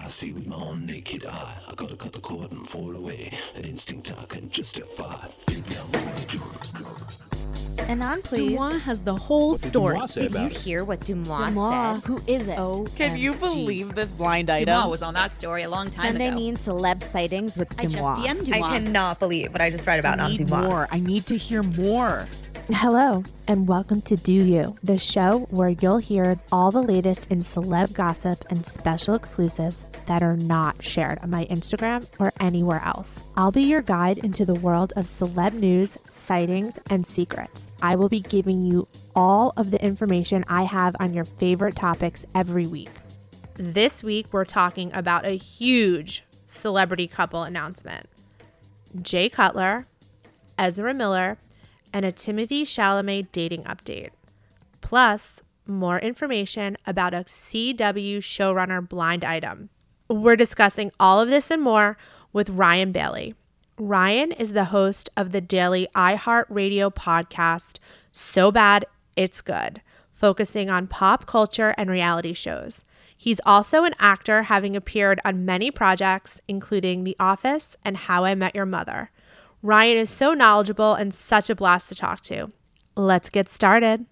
I see with my own naked eye. I gotta cut the cord and fall away. An instinct I can justify. Baby, I'm gonna do it. Anon, please. Dumois has the whole story. Did you hear what Dumois said? Who is it? Can you believe this blind item? Dumois was on that story a long time Sunday ago. means celeb sightings with I just Dumois. DM'd Dumois. I cannot believe what I just read about on Dumois. I need to hear more. Hello, and welcome to Do You, the show where you'll hear all the latest in celeb gossip and special exclusives that are not shared on my Instagram or anywhere else. I'll be your guide into the world of celeb news, sightings, and secrets. I will be giving you all of the information I have on your favorite topics every week. This week, we're talking about a huge celebrity couple announcement. Jay Cutler, Ezra Miller, and a Timothée Chalamet dating update. Plus, more information about a CW showrunner blind item. We're discussing all of this and more with Ryan Bailey. Ryan is the host of the daily iHeartRadio podcast, So Bad It's Good, focusing on pop culture and reality shows. He's also an actor, having appeared on many projects, including The Office and How I Met Your Mother. Ryan is so knowledgeable and such a blast to talk to. Let's get started.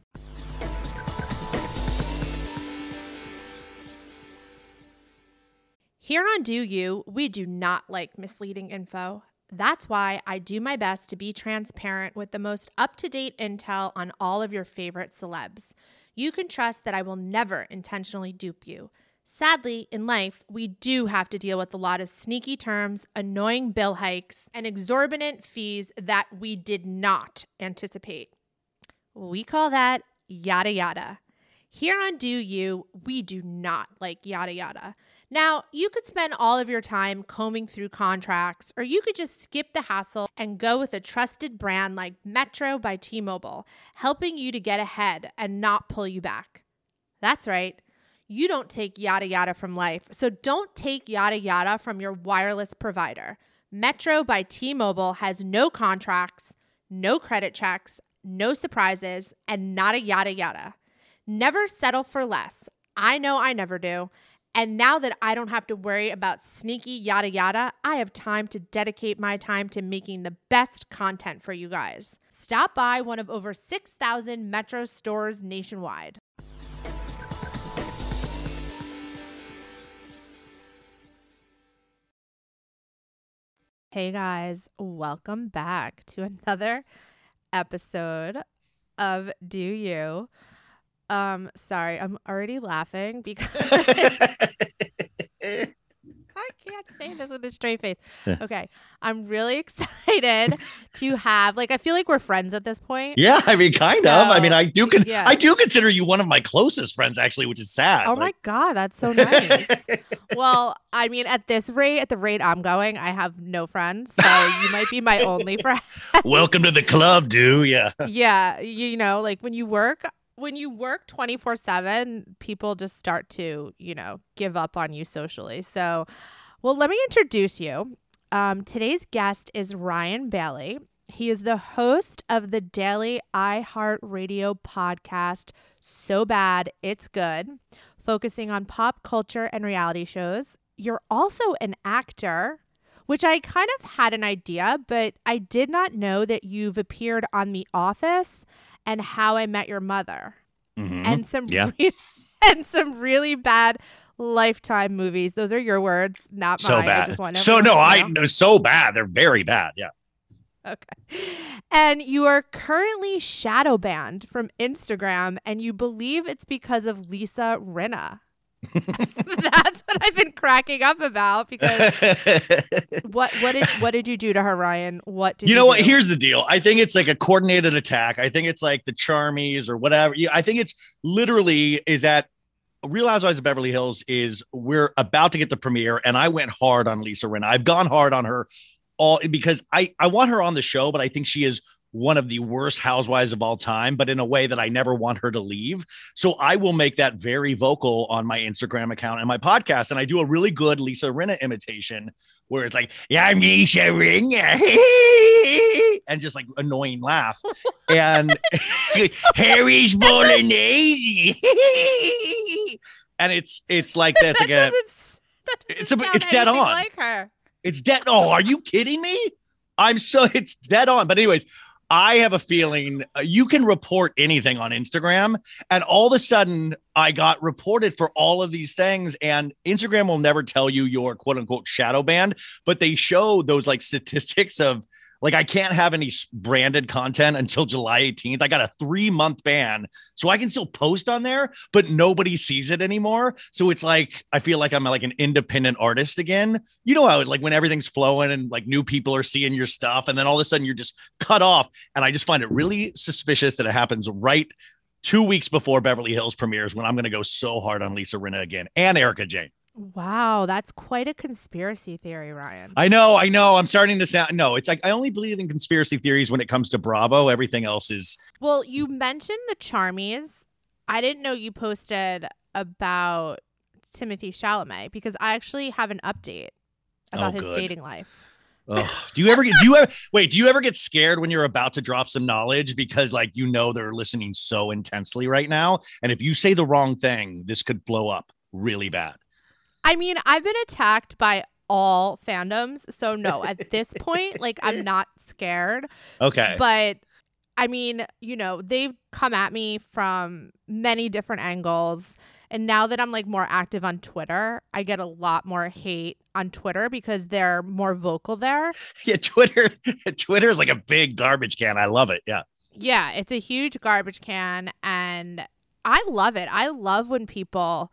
Here on Do You, we do not like misleading info. That's why I do my best to be transparent with the most up-to-date intel on all of your favorite celebs. You can trust that I will never intentionally dupe you. Sadly, in life, we do have to deal with a lot of sneaky terms, annoying bill hikes, and exorbitant fees that we did not anticipate. We call that yada yada. Here on Do You, we do not like yada yada. Now, you could spend all of your time combing through contracts, or you could just skip the hassle and go with a trusted brand like Metro by T-Mobile, helping you to get ahead and not pull you back. That's right. You don't take yada yada from life, so don't take yada yada from your wireless provider. Metro by T-Mobile has no contracts, no credit checks, no surprises, and not a yada yada. Never settle for less. I know I never do. And now that I don't have to worry about sneaky yada yada, I have time to dedicate my time to making the best content for you guys. Stop by one of over 6,000 Metro stores nationwide. Hey guys, welcome back to another episode of Do You. Sorry, I'm already laughing because I can't say this with a straight face. Okay, I'm really excited to have, I feel like we're friends at this point. Yeah, I mean, kind of. I mean, I do consider you one of my closest friends, actually, which is sad. Oh my God, that's so nice. Well, I mean, at the rate I'm going, I have no friends, so you might be my only friend. Welcome to the club, dude. Yeah. Yeah, when you work 24/7, people just start to, give up on you socially. So, well, let me introduce you. Today's guest is Ryan Bailey. He is the host of the daily iHeartRadio podcast, So Bad It's Good, focusing on pop culture and reality shows. You're also an actor, which I kind of had an idea, but I did not know that you've appeared on The Office and How I Met Your Mother, and some really bad Lifetime movies. Those are your words, not mine. So bad. I just want I know. So bad. They're very bad. Yeah. Okay. And you are currently shadow banned from Instagram, and you believe it's because of Lisa Rinna. That's what I've been cracking up about, because what did you do to her, Ryan? What did you know? What? do? Here's the deal. I think it's like a coordinated attack. I think it's like the Charmies or whatever. I think it's literally is that Real Housewives of Beverly Hills we're about to get the premiere, and I went hard on Lisa Rinna. I've gone hard on her all because I want her on the show, but I think she is one of the worst housewives of all time, but in a way that I never want her to leave. So I will make that very vocal on my Instagram account and my podcast. And I do a really good Lisa Rinna imitation where it's like, yeah, I'm Lisa Rinna. And just like annoying laugh. And Harry's Bolognese. And it's like that. That It's Sound dead anything on. like her. It's dead. Oh, are you kidding me? It's dead on. But anyways, I have a feeling you can report anything on Instagram, and all of a sudden I got reported for all of these things, and Instagram will never tell you your quote unquote shadow banned, but they show those like statistics of like, I can't have any branded content until July 18th. I got a 3-month ban, so I can still post on there, but nobody sees it anymore. So it's like, I feel like I'm like an independent artist again. You know how like when everything's flowing and like new people are seeing your stuff, and then all of a sudden you're just cut off. And I just find it really suspicious that it happens right 2 weeks before Beverly Hills premieres, when I'm going to go so hard on Lisa Rinna again and Erica Jane. Wow, that's quite a conspiracy theory, Ryan. I know. I'm starting to sound. No, it's like I only believe in conspiracy theories when it comes to Bravo. Everything else is. Well, you mentioned the Charmies. I didn't know you posted about Timothy Chalamet, because I actually have an update about his dating life. Oh, do you ever get scared when you're about to drop some knowledge, because like, you know, they're listening so intensely right now, and if you say the wrong thing, this could blow up really bad. I mean, I've been attacked by all fandoms, so no, at this point, like, I'm not scared. Okay. But I mean, you know, they've come at me from many different angles. And now that I'm like more active on Twitter, I get a lot more hate on Twitter because they're more vocal there. Yeah, Twitter is like a big garbage can. I love it. Yeah. Yeah, it's a huge garbage can, and I love it. I love when people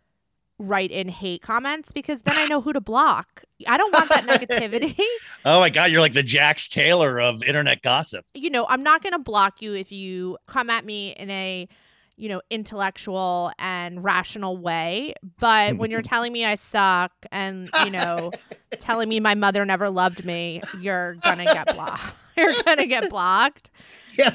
write in hate comments, because then I know who to block. I don't want that negativity. Oh my God, you're like the Jax Taylor of internet gossip. You know, I'm not going to block you if you come at me in a, you know, intellectual and rational way. But when you're telling me I suck and, you know, telling me my mother never loved me, you're going to get blocked. You're going to get blocked. Yeah,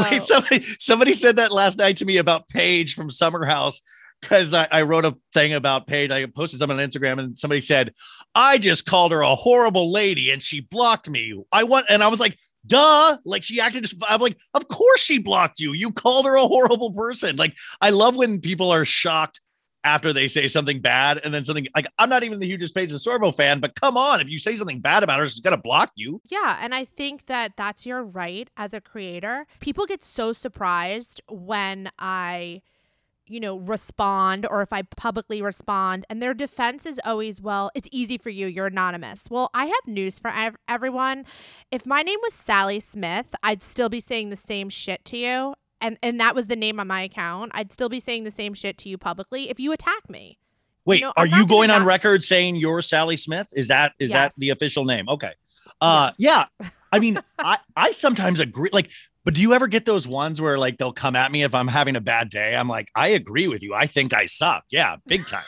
somebody said that last night to me about Paige from Summer House. Because I wrote a thing about Paige. I posted something on Instagram, and somebody said, I just called her a horrible lady and she blocked me. And I was like, duh. Like, she acted. I'm like, of course she blocked you. You called her a horrible person. Like, I love when people are shocked after they say something bad, and then something like, I'm not even the hugest Paige DeSorbo fan, but come on, if you say something bad about her, she's going to block you. Yeah. And I think that that's your right as a creator. People get so surprised when I, you know, respond, or if I publicly respond, and their defense is always, well, it's easy for you, you're anonymous. Well, I have news for everyone. If my name was Sally Smith, I'd still be saying the same shit to you, and that was the name on my account. I'd still be saying the same shit to you publicly if you attack me. Wait, you know, are you going on record saying you're Sally Smith? Is that the official name? Okay. Yes. Yeah. I mean, I sometimes agree. Like, but do you ever get those ones where like they'll come at me if I'm having a bad day? I'm like, I agree with you. I think I suck. Yeah, big time.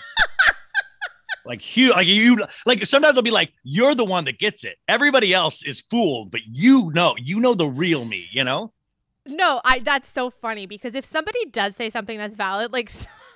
Like sometimes they'll be like, you're the one that gets it. Everybody else is fooled, but you know the real me, you know? No, that's so funny, because if somebody does say something that's valid, like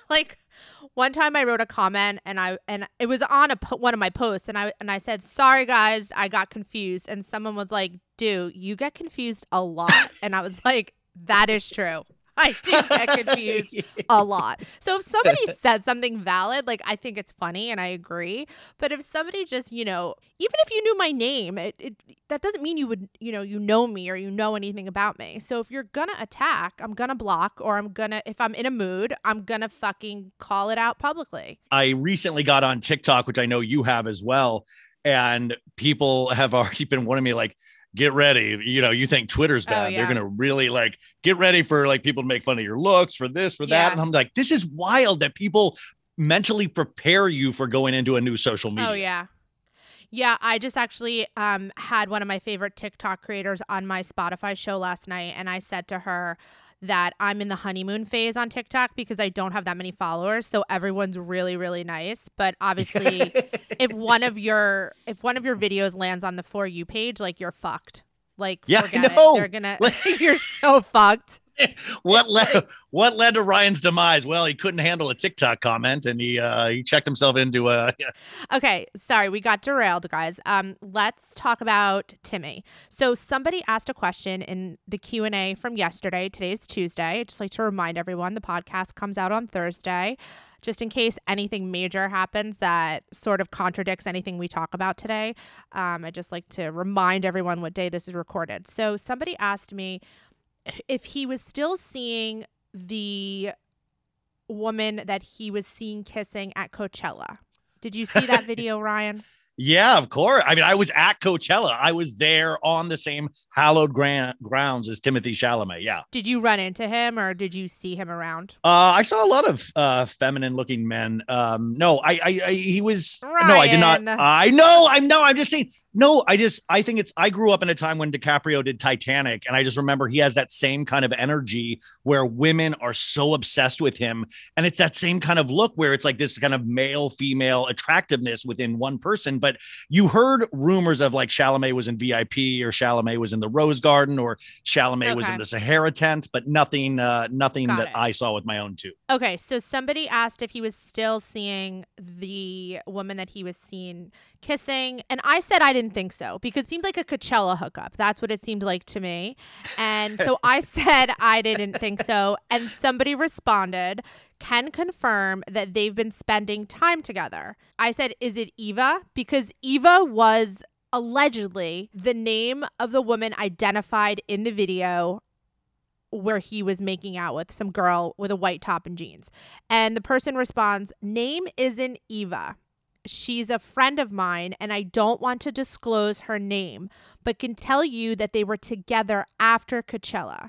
one time I wrote a comment and it was on one of my posts, and I said, sorry guys, I got confused, and someone was like, dude, you get confused a lot. And I was like, that is true. I do get confused a lot. So if somebody says something valid, like, I think it's funny and I agree. But if somebody just, you know, even if you knew my name, that doesn't mean you would, you know me or you know anything about me. So if you're going to attack, I'm going to block, or if I'm in a mood, I'm going to fucking call it out publicly. I recently got on TikTok, which I know you have as well. And people have already been wanting me like, get ready. You know, you think Twitter's bad. Oh, yeah. They're going to really like get ready for like people to make fun of your looks, for this, for that. And I'm like, this is wild that people mentally prepare you for going into a new social media. Oh, yeah. Yeah, I just actually had one of my favorite TikTok creators on my Spotify show last night, and I said to her that I'm in the honeymoon phase on TikTok because I don't have that many followers, so everyone's really, really nice. But obviously, if one of your videos lands on the For You page, like, you're fucked. Like, yeah, forget it. They're gonna, you're so fucked. What led to Ryan's demise? Well, he couldn't handle a TikTok comment, and he checked himself into a. Okay, sorry, we got derailed, guys. Let's talk about Timmy. So somebody asked a question in the Q&A from yesterday. Today's Tuesday. I'd just like to remind everyone the podcast comes out on Thursday, just in case anything major happens that sort of contradicts anything we talk about today. I'd just like to remind everyone what day this is recorded. So somebody asked me if he was still seeing the woman that he was seen kissing at Coachella. Did you see that video, Ryan? Yeah, of course. I mean, I was at Coachella. I was there on the same hallowed grounds as Timothée Chalamet. Yeah. Did you run into him or did you see him around? I saw a lot of feminine looking men. No, he was. Ryan. No, I did not. I know. I'm just saying. No, I think I grew up in a time when DiCaprio did Titanic, and I just remember he has that same kind of energy where women are so obsessed with him. And it's that same kind of look where it's like this kind of male female attractiveness within one person. But you heard rumors of like Chalamet was in VIP or Chalamet was in the Rose Garden or Chalamet was in the Sahara tent, but nothing that I saw with my own two. Okay. So somebody asked if he was still seeing the woman that he was seen kissing. And I said I didn't think so because it seemed like a Coachella hookup. That's what it seemed like to me. And so I said I didn't think so. And somebody responded, can confirm that they've been spending time together. I said, is it Eva? Because Eva was allegedly the name of the woman identified in the video where he was making out with some girl with a white top and jeans. And the person responds, name isn't Eva. She's a friend of mine and I don't want to disclose her name, but can tell you that they were together after Coachella.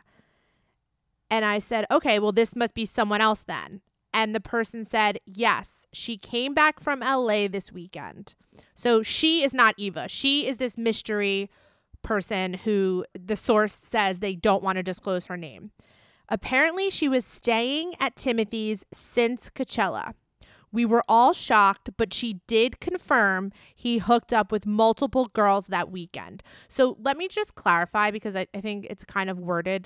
And I said, okay, well, this must be someone else then. And the person said, yes, she came back from LA this weekend. So she is not Eva. She is this mystery person who the source says they don't want to disclose her name. Apparently, she was staying at Timothy's since Coachella. We were all shocked, but she did confirm he hooked up with multiple girls that weekend. So let me just clarify because I think it's kind of worded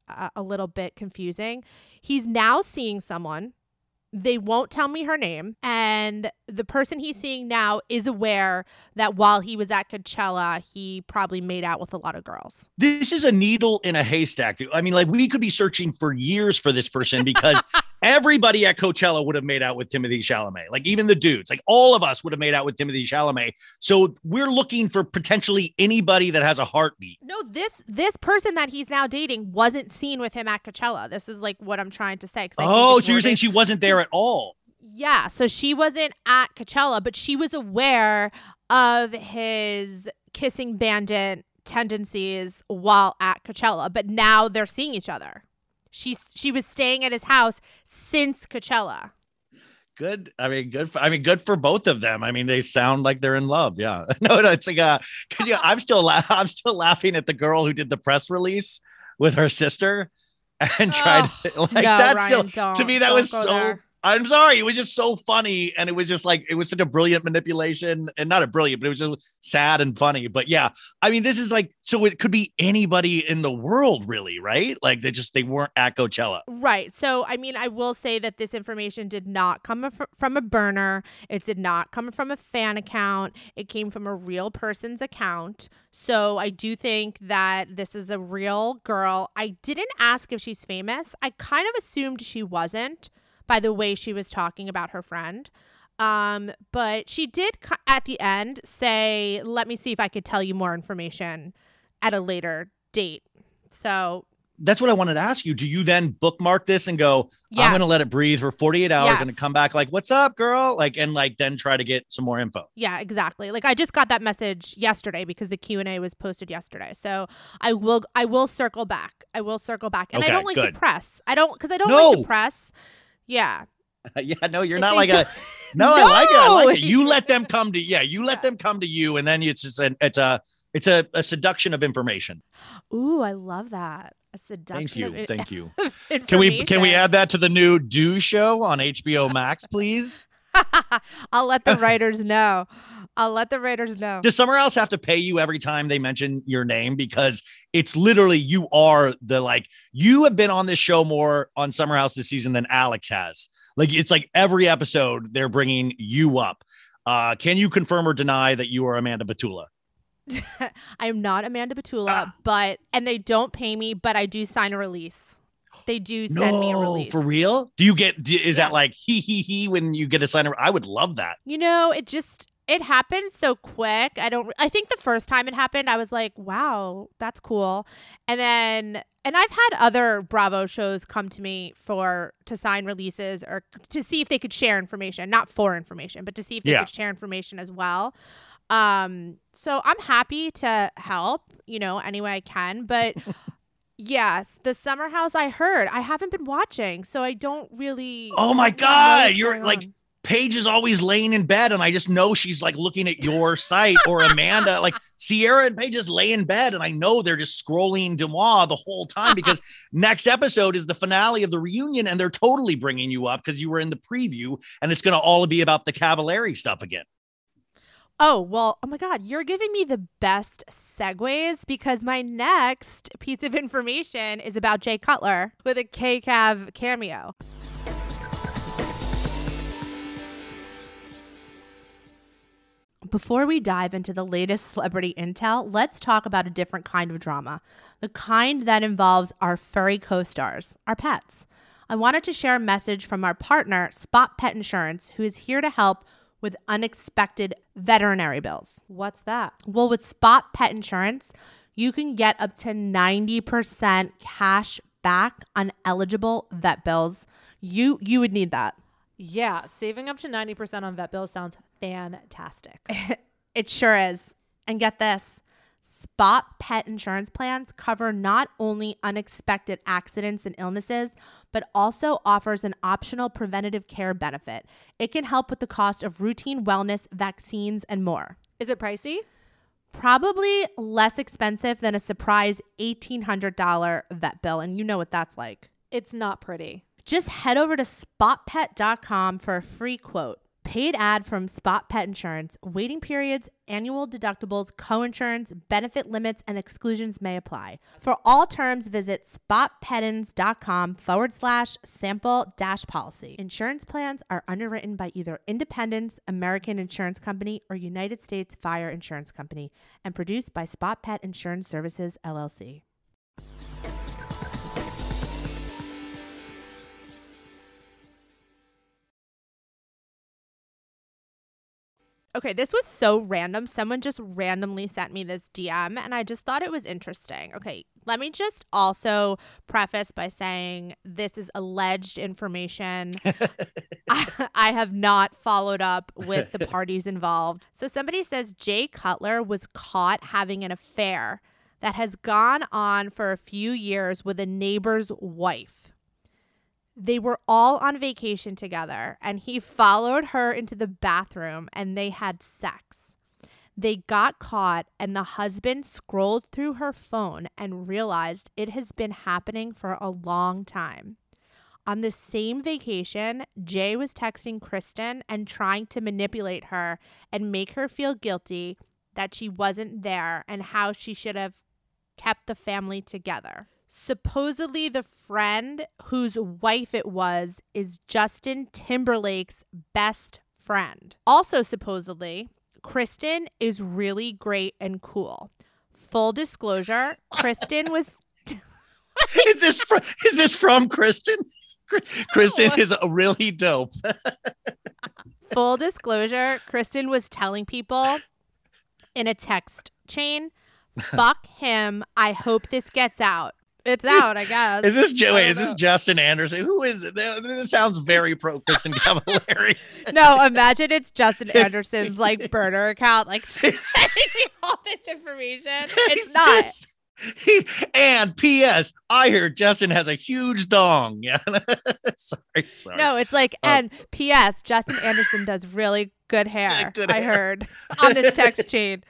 a little bit confusing. He's now seeing someone. They won't tell me her name. And the person he's seeing now is aware that while he was at Coachella, he probably made out with a lot of girls. This is a needle in a haystack. I mean, like we could be searching for years for this person because everybody at Coachella would have made out with Timothée Chalamet. Like even the dudes, like all of us would have made out with Timothée Chalamet. So we're looking for potentially anybody that has a heartbeat. No, this person that he's now dating wasn't seen with him at Coachella. This is like what I'm trying to say. Oh, so you're saying she wasn't there at all? Yeah, so she wasn't at Coachella, but she was aware of his kissing bandit tendencies while at Coachella. But now they're seeing each other. She was staying at his house since Coachella. Good. Good for both of them. I mean, they sound like they're in love. Yeah. No, it's like I'm still laughing at the girl who did the press release with her sister and tried to, like no, that. Ryan, still to me that was so. There. I'm sorry. It was just so funny. And it was just like, it was such a brilliant manipulation and not a brilliant, but it was just sad and funny. But yeah, I mean, this is like, so it could be anybody in the world really, right? Like they weren't at Coachella. Right. So, I mean, I will say that this information did not come from a burner. It did not come from a fan account. It came from a real person's account. So I do think that this is a real girl. I didn't ask if she's famous. I kind of assumed she wasn't, by the way she was talking about her friend. But she did at the end say, let me see if I could tell you more information at a later date. So that's what I wanted to ask you. Do you then bookmark this and go, yes, I'm going to let it breathe for 48 hours, going to come back like, what's up, girl? Like, and like, then try to get some more info. Yeah, exactly. Like I just got that message yesterday because the Q&A was posted yesterday. So I will circle back. And okay, I don't like to press. I don't like to press. Yeah. Yeah, no, you're not like a, no, I like it. I like it. You let them come to, you let them come to you. And then it's just it's a seduction of information. Ooh, I love that. A seduction. Thank you. Can we add that to the new Do show on HBO Max, please? I'll let the writers know. I'll let the Raiders know. Does Summer House have to pay you every time they mention your name? Because it's literally, you are you have been on this show more on Summer House this season than Alex has. Like, it's like every episode they're bringing you up. Can you confirm or deny that you are Amanda Batula? I am not Amanda Batula, and they don't pay me, but I do sign a release. They do send me a release. For real? Is that like he when you get a sign? I would love that. It happened so quick. I think the first time it happened, I was like, wow, that's cool. And I've had other Bravo shows come to me to sign releases or to see if they could share information, not for information, but to see if they could share information as well. So I'm happy to help, any way I can, but yes, the Summer House I haven't been watching, so I don't really. Oh my God. You're like, Paige is always laying in bed, and I just know she's like looking at your site, or Amanda, like Sierra and Paige just lay in bed, and I know they're just scrolling Deuxmoi the whole time because next episode is the finale of the reunion, and they're totally bringing you up because you were in the preview, and it's going to all be about the Cavallari stuff again. Oh, well, oh my God, you're giving me the best segues because my next piece of information is about Jay Cutler with a K-Cav cameo. Before we dive into the latest celebrity intel, let's talk about a different kind of drama, the kind that involves our furry co-stars, our pets. I wanted to share a message from our partner, Spot Pet Insurance, who is here to help with unexpected veterinary bills. What's that? Well, with Spot Pet Insurance, you can get up to 90% cash back on eligible vet bills. You would need that. Yeah, saving up to 90% on vet bills sounds fantastic. It sure is. And get this, Spot Pet Insurance plans cover not only unexpected accidents and illnesses, but also offers an optional preventative care benefit. It can help with the cost of routine wellness, vaccines, and more. Is it pricey? Probably less expensive than a surprise $1,800 vet bill, and you know what that's like. It's not pretty. Just head over to spotpet.com for a free quote. Paid ad from Spot Pet Insurance. Waiting periods, annual deductibles, coinsurance, benefit limits, and exclusions may apply. For all terms, visit spotpetins.com/sample-policy. Insurance plans are underwritten by either Independence American Insurance Company or United States Fire Insurance Company and produced by Spot Pet Insurance Services, LLC. Okay, this was so random. Someone just randomly sent me this DM, and I just thought it was interesting. Okay, let me just also preface by saying this is alleged information. I have not followed up with the parties involved. So somebody says Jay Cutler was caught having an affair that has gone on for a few years with a neighbor's wife. They were all on vacation together, and he followed her into the bathroom, and they had sex. They got caught, and the husband scrolled through her phone and realized it has been happening for a long time. On the same vacation, Jay was texting Kristen and trying to manipulate her and make her feel guilty that she wasn't there and how she should have kept the family together. Supposedly, the friend whose wife it was is Justin Timberlake's best friend. Also, supposedly, Kristen is really great and cool. Full disclosure, Kristen was... Is this from Kristen? Kristen is really dope. Full disclosure, Kristen was telling people in a text chain, fuck him, I hope this gets out. It's out, I guess. Is this Justin Anderson? Who is it? This sounds very pro Kristen Cavallari. No, imagine it's Justin Anderson's like burner account, like sending me all this information. It's not. And P.S. I heard Justin has a huge dong. Yeah. Sorry. No, it's like, and P.S. Justin Anderson does really good hair. I heard on this text chain.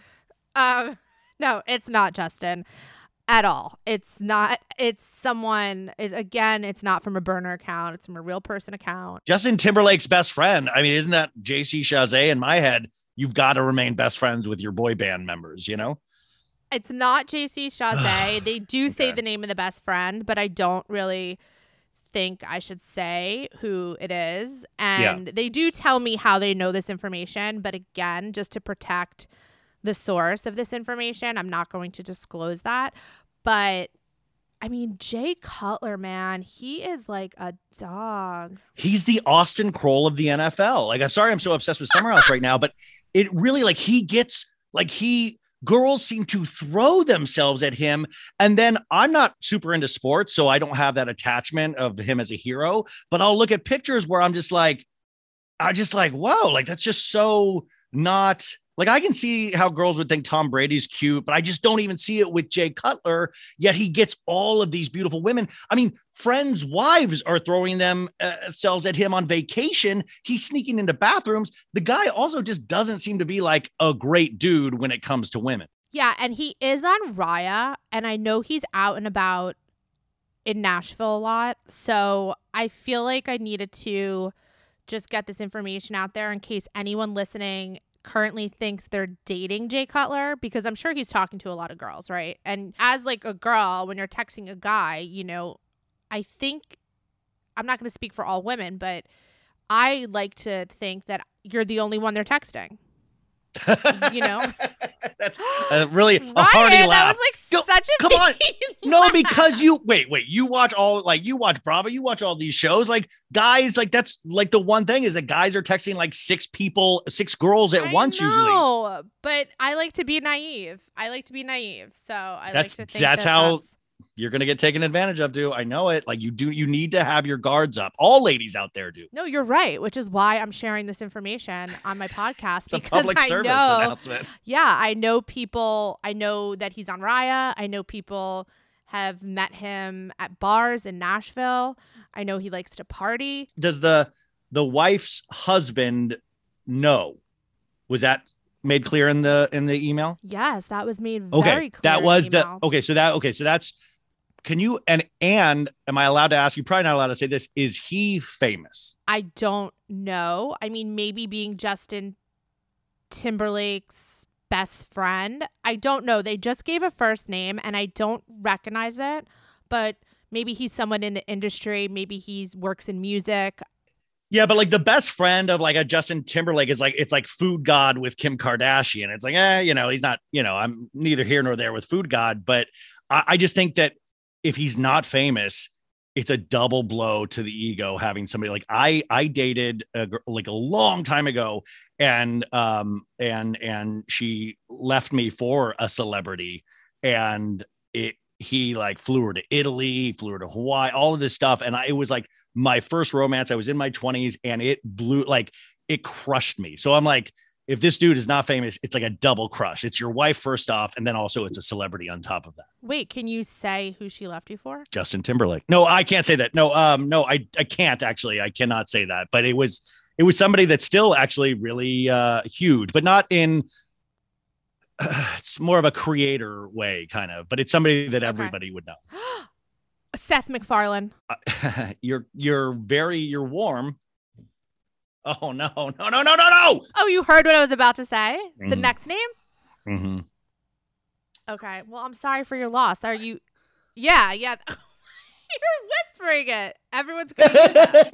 No, it's not Justin. At all. It's not. It's someone. It's not from a burner account. It's from a real person account. Justin Timberlake's best friend. I mean, isn't that JC Chazé in my head? you've got to remain best friends with your boy band members, you know? It's not JC Chasez. They do say Okay. the name of the best friend, but I don't really think I should say who it is. And they do tell me how they know this information. But again, just to protect the source of this information, I'm not going to disclose that. But I mean, Jay Cutler, man, he is like a dog. He's the Austin Kroll of the NFL. Like, I'm sorry I'm so obsessed with Summer House right now, but it really, like, he gets, like, girls seem to throw themselves at him. And then I'm not super into sports, so I don't have that attachment of him as a hero, but I'll look at pictures where I'm just like, whoa, like, that's just so not, like, I can see how girls would think Tom Brady's cute, but I just don't even see it with Jay Cutler, yet he gets all of these beautiful women. I mean, friends' wives are throwing themselves at him on vacation. He's sneaking into bathrooms. The guy also just doesn't seem to be like a great dude when it comes to women. Yeah, and he is on Raya, and I know he's out and about in Nashville a lot. So I feel like I needed to just get this information out there in case anyone listening currently thinks they're dating Jay Cutler, because I'm sure he's talking to a lot of girls, right? And as like a girl, when you're texting a guy, you know, I think, I'm not going to speak for all women, but I like to think that you're the only one they're texting. You know, that's really a Ryan, hearty laugh. that was like such a come on. big No, laugh. because you watch you watch Bravo, you watch all these shows, like guys, like that's like the one thing is that guys are texting like six girls at once usually. No, but I like to be naive. So I like to think that's how you're gonna get taken advantage of, dude. I know it. Like you need to have your guards up. All ladies out there do. No, you're right, which is why I'm sharing this information on my podcast. It's a because public I service know, announcement. Yeah, I know people. I know that he's on Raya. I know people have met him at bars in Nashville. I know he likes to party. Does the wife's husband know? Was that made clear in the email? Yes, that was made Okay, very clear. that was in the email. so that's. Can you and am I allowed to ask? You're probably not allowed to say this. Is he famous? I don't know. I mean, maybe being Justin Timberlake's best friend. I don't know. They just gave a first name and I don't recognize it, but maybe he's someone in the industry. Maybe he works in music. Yeah, but like the best friend of like a Justin Timberlake is like, it's like Food God with Kim Kardashian. It's like, he's not, I'm neither here nor there with Food God, but I just think that if he's not famous, it's a double blow to the ego having somebody like I dated a long time ago and she left me for a celebrity and he like flew her to Italy, flew her to Hawaii, all of this stuff. And it was like my first romance. I was in my 20s and it crushed me. So I'm like, if this dude is not famous, it's like a double crush. It's your wife first off, and then also it's a celebrity on top of that. Wait, can you say who she left you for? Justin Timberlake. No, I can't say that. No, I can't actually. I cannot say that. But it was somebody that's still actually really huge, but not in. It's more of a creator way, kind of. But it's somebody that everybody would know. Seth MacFarlane. You're warm. Oh, no. Oh, you heard what I was about to say? The next name? Mm-hmm. Okay. Well, I'm sorry for your loss. Are you? Yeah. You're whispering it. Everyone's going to do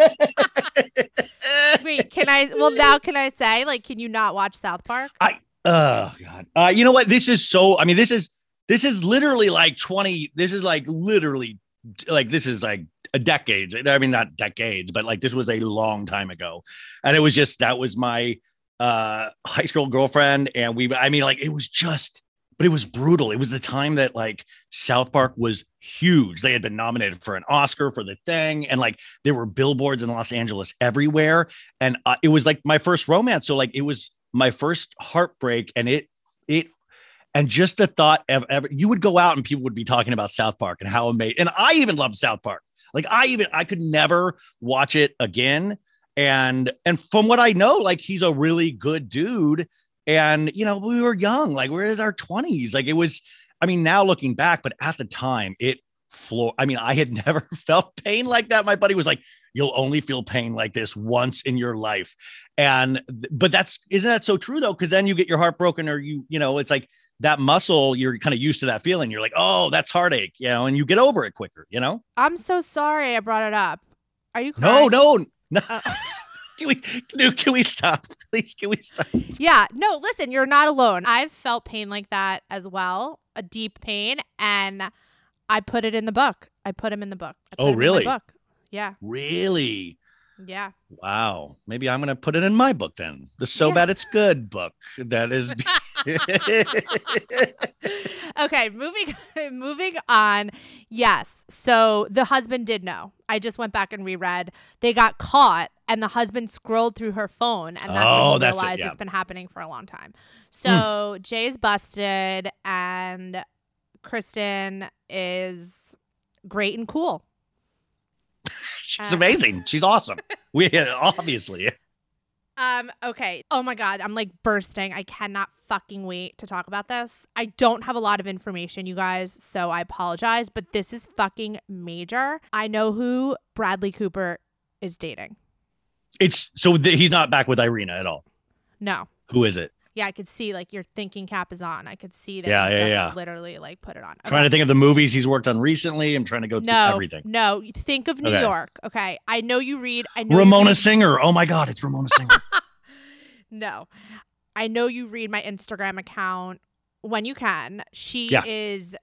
that. Wait, can I say, like, can you not watch South Park? Oh, God. You know what? This is literally like 20. This is like literally like, this is like a decades. I mean, not decades, but like this was a long time ago. And it was that was my high school girlfriend. And it was brutal. It was the time that like South Park was huge. They had been nominated for an Oscar for the thing. And like there were billboards in Los Angeles everywhere. And it was like my first romance. So like it was my first heartbreak. And and just the thought of you would go out and people would be talking about South Park and how amazing. And I even loved South Park. Like I could never watch it again. And from what I know, like he's a really good dude. And, we were young, like we're in our 20s. Like it was, now looking back, but at the time it floor. I mean, I had never felt pain like that. My buddy was like, you'll only feel pain like this once in your life. But isn't that so true though? Cause then you get your heart broken or it's like that muscle, you're kind of used to that feeling. You're like, oh, that's heartache, and you get over it quicker, I'm so sorry I brought it up. Are you crying? No. Can we stop? Please, can we stop? Yeah. No, listen, you're not alone. I've felt pain like that as well, a deep pain, and I put it in the book. I put him in the book. Oh, really? Book. Yeah. Really? Yeah. Wow. Maybe I'm going to put it in my book then. The So Bad It's Good book. That is. Okay, moving on. Yes. So the husband did know. I just went back and reread. They got caught and the husband scrolled through her phone and that's when he realized it's been happening for a long time. So Jay's busted and Kristen is great and cool. She's amazing. She's awesome. Obviously. Okay. Oh my God. I'm like bursting. I cannot fucking wait to talk about this. I don't have a lot of information, you guys, so I apologize, but this is fucking major. I know who Bradley Cooper is dating. He's not back with Irina at all. No. Who is it? Yeah, I could see like your thinking cap is on. I could see that you just literally like put it on. Okay. Trying to think of the movies he's worked on recently. I'm trying to go through everything. No, think of New York. Okay. I know you read. Ramona Singer. Oh my God, it's Ramona Singer. No. I know you read my Instagram account when you can. She is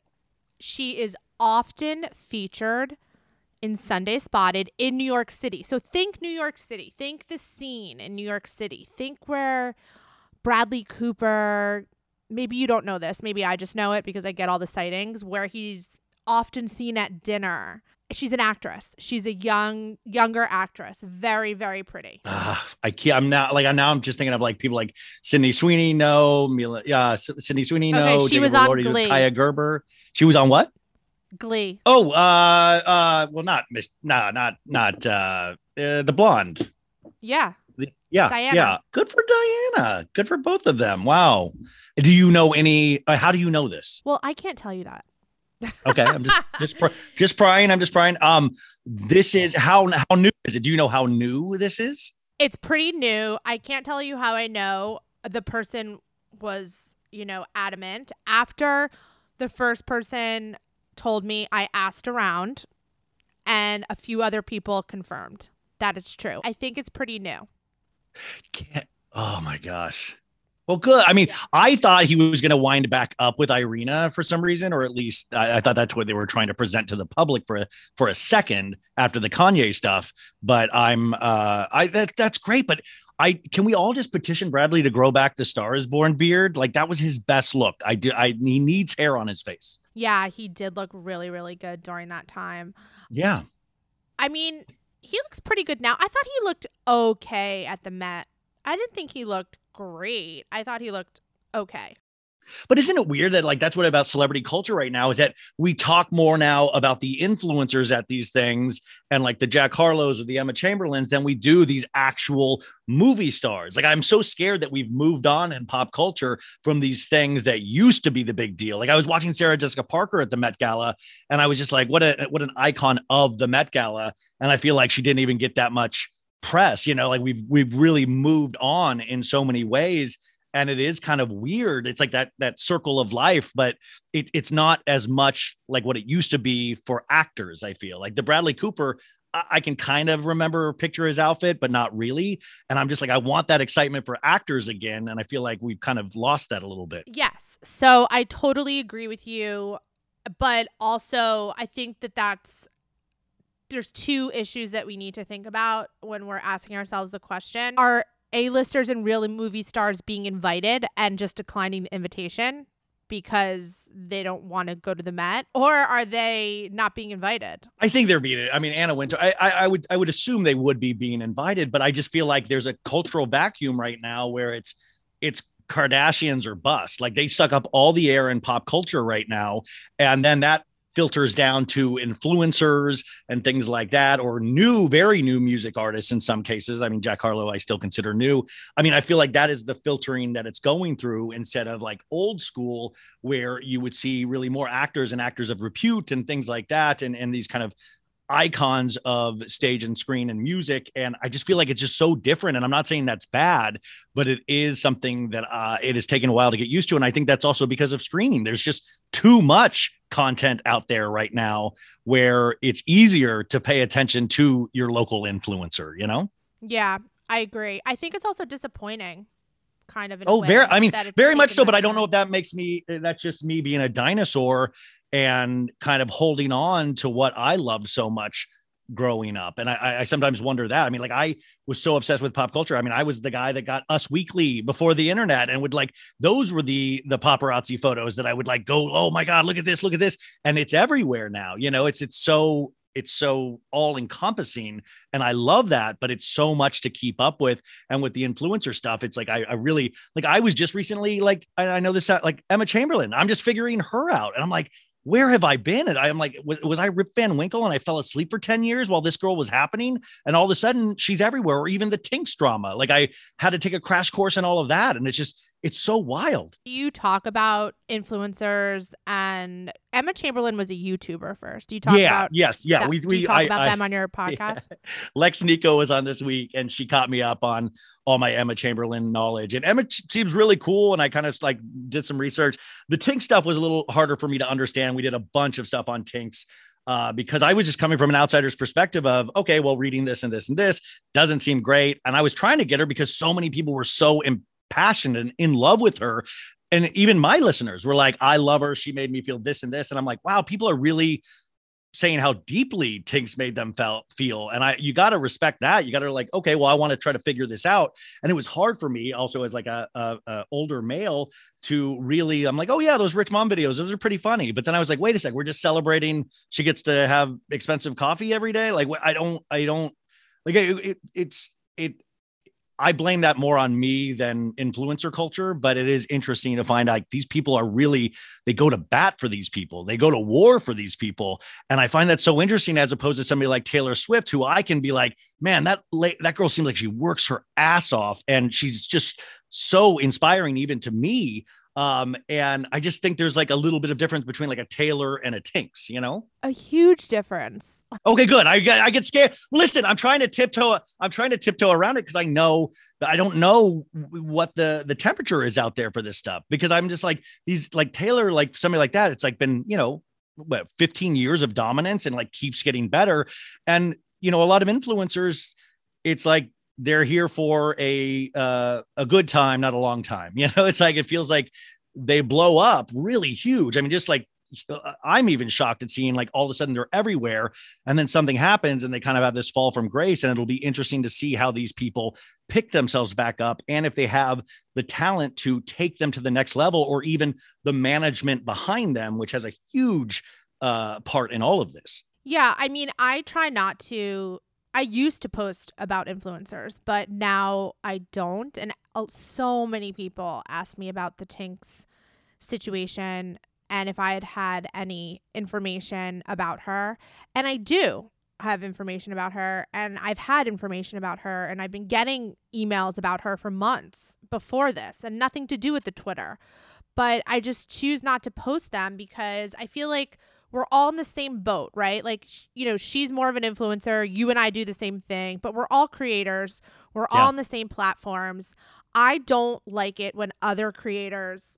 often featured in Sunday Spotted in New York City. So think New York City. Think the scene in New York City. Think where Bradley Cooper, maybe you don't know this, maybe I just know it because I get all the sightings, where he's often seen at dinner. She's an actress. She's a younger actress. Very, very pretty. I'm just thinking of like people like Sydney Sweeney. No, Sydney Sweeney. No, okay, she was on Glee. Kaya Gerber. She was on what? Glee. Oh, well, not the blonde. Yeah. Diana. Yeah. Good for Diana. Good for both of them. Wow. Do you know how do you know this? Well, I can't tell you that. Okay. I'm just prying. I'm just prying. This is how new is it? Do you know how new this is? It's pretty new. I can't tell you how I know. The person was, adamant. After the first person told me, I asked around and a few other people confirmed that it's true. I think it's pretty new. Oh my gosh. Well, good. I mean, I thought he was going to wind back up with Irina for some reason, or at least I thought that's what they were trying to present to the public for a second after the Kanye stuff. But that's great. But can we all just petition Bradley to grow back the Star is Born beard? Like that was his best look. He needs hair on his face. Yeah, he did look really, really good during that time. Yeah. I mean, he looks pretty good now. I thought he looked okay at the Met. I didn't think he looked great. I thought he looked okay. But isn't it weird that that's what about celebrity culture right now is that we talk more now about the influencers at these things and like the Jack Harlows or the Emma Chamberlains than we do these actual movie stars. Like I'm so scared that we've moved on in pop culture from these things that used to be the big deal. Like I was watching Sarah Jessica Parker at the Met Gala and I was just like, what an icon of the Met Gala. And I feel like she didn't even get that much press, like we've really moved on in so many ways. And it is kind of weird. It's like that circle of life, but it's not as much like what it used to be for actors. I feel like the Bradley Cooper, I can kind of remember or picture his outfit, but not really. And I'm just like, I want that excitement for actors again. And I feel like we've kind of lost that a little bit. Yes. So I totally agree with you. But also I think there's two issues that we need to think about when we're asking ourselves the question. Are A-listers and real movie stars being invited and just declining the invitation because they don't want to go to the Met? Or are they not being invited? I think they're being, Anna Wintour, I would assume they would be being invited, but I just feel like there's a cultural vacuum right now where it's Kardashians or bust. Like they suck up all the air in pop culture right now. And then that filters down to influencers and things like that, or very new music artists in some cases. I mean, Jack Harlow, I still consider new. I mean, I feel like that is the filtering that it's going through instead of like old school, where you would see really more actors and actors of repute and things like that. And these kind of icons of stage and screen and music. And I just feel like it's just so different. And I'm not saying that's bad, but it is something that it has taken a while to get used to. And I think that's also because of streaming. There's just too much content out there right now where it's easier to pay attention to your local influencer, you know? Yeah, I agree. I think it's also disappointing. Kind of. Very much so. But I don't know if that makes me, that's just me being a dinosaur and kind of holding on to what I loved so much growing up. And I sometimes wonder that. I mean, like, I was so obsessed with pop culture. I mean, I was the guy that got Us Weekly before the internet, and would like, those were the paparazzi photos that I would like go, oh my God, look at this. And it's everywhere now. You know, it's so all encompassing, and I love that, but it's so much to keep up with. And with the influencer stuff, it's like, I really, like, I was just recently, like, I know this, like Emma Chamberlain, I'm just figuring her out. And I'm like, where have I been? And I'm like, was I Rip Van Winkle and I fell asleep for 10 years while this girl was happening? And all of a sudden she's everywhere. Or even the Tinx drama. Like, I had to take a crash course in all of that. And it's so wild. You talk about influencers, and Emma Chamberlain was a YouTuber first. Do you talk about? Yes. Yeah. Do you talk about them on your podcast? Yeah. Lex Nico was on this week, and she caught me up on all my Emma Chamberlain knowledge. And Emma seems really cool. And I kind of like did some research. The Tinx stuff was a little harder for me to understand. We did a bunch of stuff on Tinx. Because I was just coming from an outsider's perspective of, okay, well, reading this and this and this doesn't seem great. And I was trying to get her because so many people were so passionate and in love with her. And even my listeners were like, I love her. She made me feel this and this. And I'm like, wow, people are really saying how deeply Tinx made them feel. And you got to respect that. You got to like, okay, well, I want to try to figure this out. And it was hard for me also as like a older male to really, I'm like, oh yeah, those Rich Mom videos, those are pretty funny. But then I was like, wait a sec, we're just celebrating. She gets to have expensive coffee every day. Like, I don't like I blame that more on me than influencer culture, but it is interesting to find out these people are really, they go to bat for these people. They go to war for these people. And I find that so interesting, as opposed to somebody like Taylor Swift, who I can be like, man, that girl seems like she works her ass off, and she's just so inspiring even to me. And I just think there's like a little bit of difference between like a Taylor and a Tinx, you know? A huge difference. Okay, good. I get scared. Listen, I'm trying to tiptoe around it because I know that I don't know what the temperature is out there for this stuff, because I'm just like, these like Taylor, like somebody like that, it's like been, 15 years of dominance and like keeps getting better. And, a lot of influencers, it's like, they're here for a good time, not a long time. It's like, it feels like they blow up really huge. I mean, just like, I'm even shocked at seeing like all of a sudden they're everywhere, and then something happens and they kind of have this fall from grace. And it'll be interesting to see how these people pick themselves back up, and if they have the talent to take them to the next level, or even the management behind them, which has a huge part in all of this. Yeah. I mean, I used to post about influencers, but now I don't. And so many people ask me about the Tinx situation and if I had any information about her. And I do have information about her, and I've had information about her, and I've been getting emails about her for months before this, and nothing to do with the Twitter. But I just choose not to post them because I feel like we're all in the same boat, right? Like, she's more of an influencer. You and I do the same thing, but we're all creators. We're all on the same platforms. I don't like it when other creators,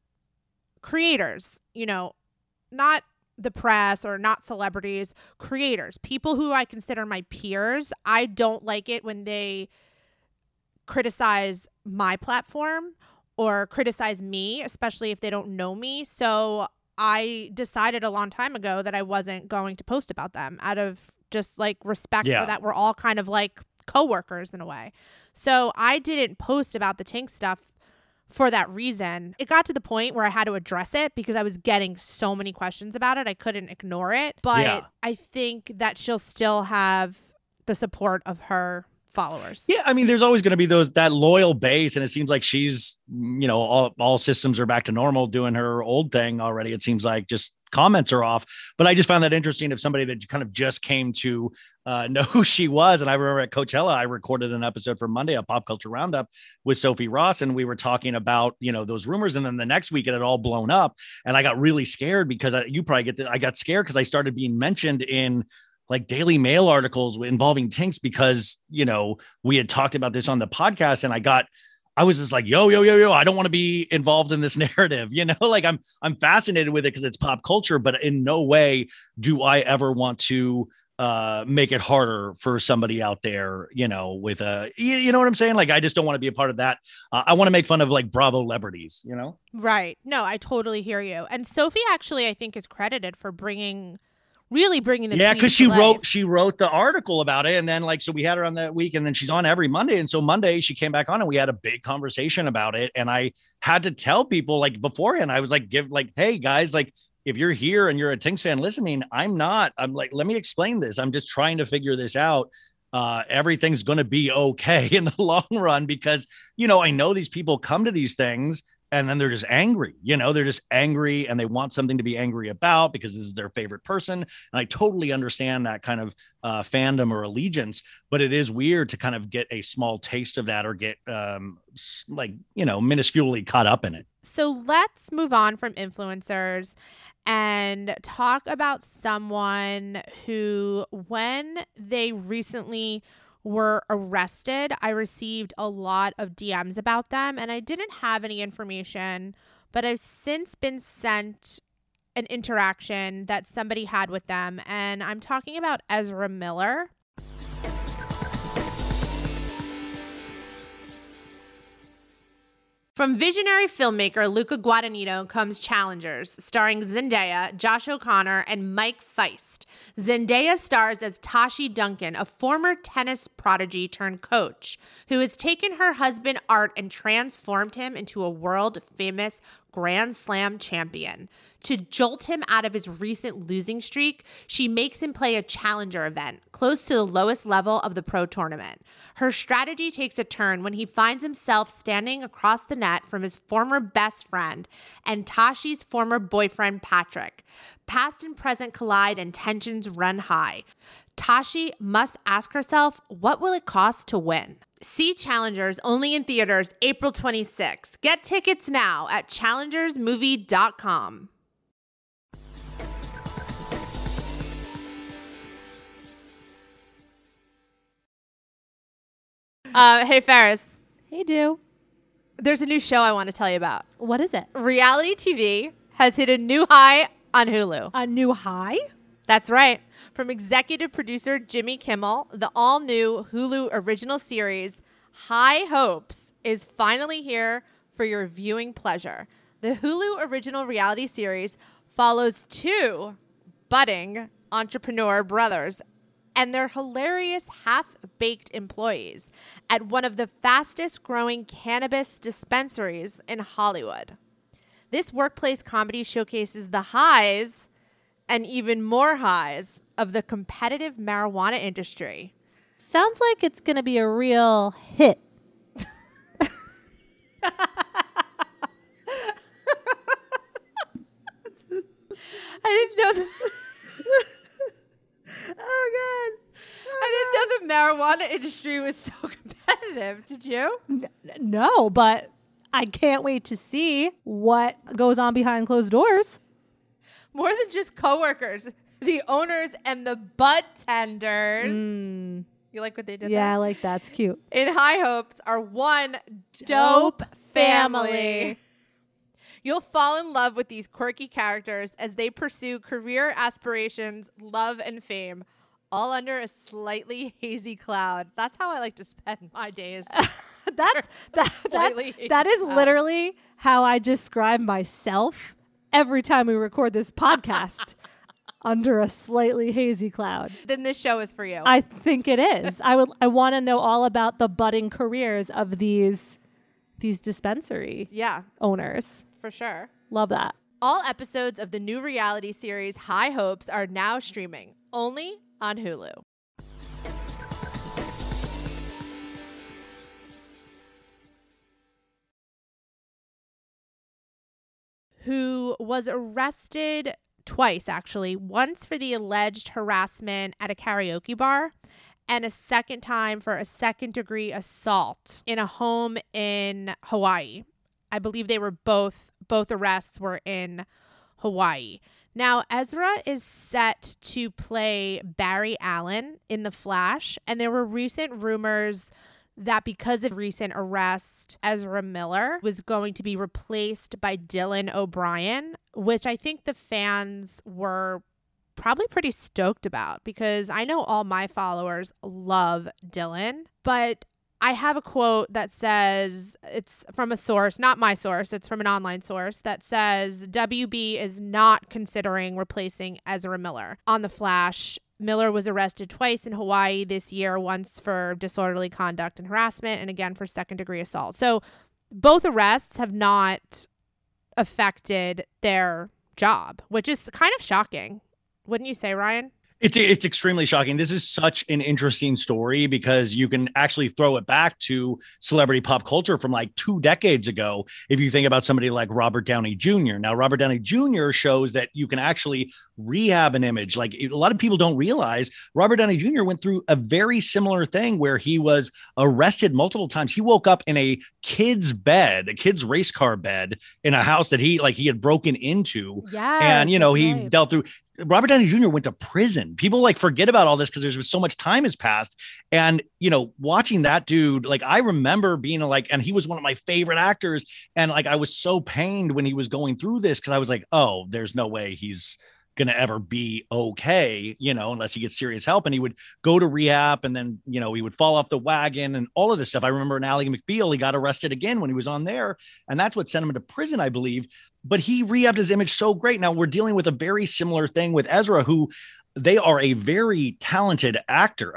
not the press or not celebrities, creators, people who I consider my peers. I don't like it when they criticize my platform or criticize me, especially if they don't know me. So I decided a long time ago that I wasn't going to post about them out of just like respect for that. We're all kind of like coworkers in a way. So I didn't post about the Tinx stuff for that reason. It got to the point where I had to address it because I was getting so many questions about it. I couldn't ignore it. But I think that she'll still have the support of her followers. Yeah, I mean, there's always going to be that loyal base, and it seems like she's, all systems are back to normal, doing her old thing already. It seems like just comments are off. But I just found that interesting of somebody that kind of just came to know who she was. And I remember at Coachella, I recorded an episode for Monday, a Pop Culture Roundup with Sophie Ross. And we were talking about, those rumors. And then the next week it had all blown up. And I got really scared because I got scared because I started being mentioned in like Daily Mail articles involving Tinx because, we had talked about this on the podcast and I was just like, yo, I don't want to be involved in this narrative. Like I'm fascinated with it because it's pop culture, but in no way do I ever want to make it harder for somebody out there, with you know what I'm saying? Like, I just don't want to be a part of that. I want to make fun of like Bravo celebrities, Right. No, I totally hear you. And Sophie actually, I think, is credited for really bringing the because she wrote the article about it, and then so we had her on that week, and then she's on every Monday, and so Monday she came back on and we had a big conversation about it, and I had to tell people beforehand, I was hey guys, if you're here and you're a Tinx fan listening, I'm let me explain this. I'm just trying to figure this out. Everything's going to be okay in the long run because I know these people come to these things. And then they're just angry, they're just angry and they want something to be angry about because this is their favorite person. And I totally understand that kind of fandom or allegiance, but it is weird to kind of get a small taste of that or get minusculely caught up in it. So let's move on from influencers and talk about someone who, when they recently were arrested, I received a lot of DMs about them and I didn't have any information, but I've since been sent an interaction that somebody had with them, and I'm talking about Ezra Miller. From visionary filmmaker Luca Guadagnino comes Challengers, starring Zendaya, Josh O'Connor, and Mike Feist. Zendaya stars as Tashi Duncan, a former tennis prodigy turned coach, who has taken her husband Art and transformed him into a world-famous Grand Slam champion. To jolt him out of his recent losing streak, she makes him play a challenger event, close to the lowest level of the pro tournament. Her strategy takes a turn when he finds himself standing across the net from his former best friend and Tashi's former boyfriend, Patrick. Past and present collide and tensions run high. Tashi must ask herself, what will it cost to win? See Challengers only in theaters April 26. Get tickets now at challengersmovie.com. Hey, Ferris. Hey, Do. There's a new show I want to tell you about. What is it? Reality TV has hit a new high on Hulu. A new high? That's right. From executive producer Jimmy Kimmel, the all-new Hulu original series High Hopes is finally here for your viewing pleasure. The Hulu original reality series follows two budding entrepreneur brothers and their hilarious half-baked employees at one of the fastest-growing cannabis dispensaries in Hollywood. This workplace comedy showcases the highs and even more highs of the competitive marijuana industry. Sounds like it's going to be a real hit. I didn't know oh, God. I didn't know the marijuana industry was so competitive. Did you? No, but I can't wait to see what goes on behind closed doors. More than just coworkers, the owners and the bud tenders. You like what they did there? Yeah, I like that. It's cute. In High Hopes are one dope family. You'll fall in love with these quirky characters as they pursue career aspirations, love, and fame, all under a slightly hazy cloud. That's how I like to spend my days. That is literally how I describe myself every time we record this podcast. Under a slightly hazy cloud. Then this show is for you. I think it is. I want to know all about the budding careers of these dispensary owners. For sure. Love that. All episodes of the new reality series High Hopes are now streaming only on Hulu. Who was arrested twice, actually. Once for the alleged harassment at a karaoke bar, and a second time for a second-degree assault in a home in Hawaii. I believe they were both arrests were in Hawaii. Now, Ezra is set to play Barry Allen in The Flash, and there were recent rumors that because of recent arrest, Ezra Miller was going to be replaced by Dylan O'Brien, which I think the fans were probably pretty stoked about, because I know all my followers love Dylan, but I have a quote that says, it's from a source, not my source, it's from an online source, that says WB is not considering replacing Ezra Miller on The Flash. Miller was arrested twice in Hawaii this year, once for disorderly conduct and harassment, and again for second-degree assault. So both arrests have not affected their job, which is kind of shocking. Wouldn't you say, Ryan? It's extremely shocking. This is such an interesting story because you can actually throw it back to celebrity pop culture from like 2 decades ago. If you think about somebody like Robert Downey Jr. Now, Robert Downey Jr. shows that you can actually rehab an image. Like a lot of people don't realize Robert Downey Jr. went through a very similar thing where he was arrested multiple times. He woke up in a kid's bed, a kid's race car bed in a house that he had broken into. Yes, and, he right. dealt through. Robert Downey Jr. went to prison. People like forget about all this because there's been so much time has passed. And, watching that dude, like I remember being like, and he was one of my favorite actors. And like, I was so pained when he was going through this because I was like, oh, there's no way he's going to ever be okay, unless he gets serious help. And he would go to rehab and then, he would fall off the wagon and all of this stuff. I remember in Ally McBeal, he got arrested again when he was on there. And that's what sent him into prison, I believe. But he rehabbed his image so great. Now we're dealing with a very similar thing with Ezra, who they are a very talented actor.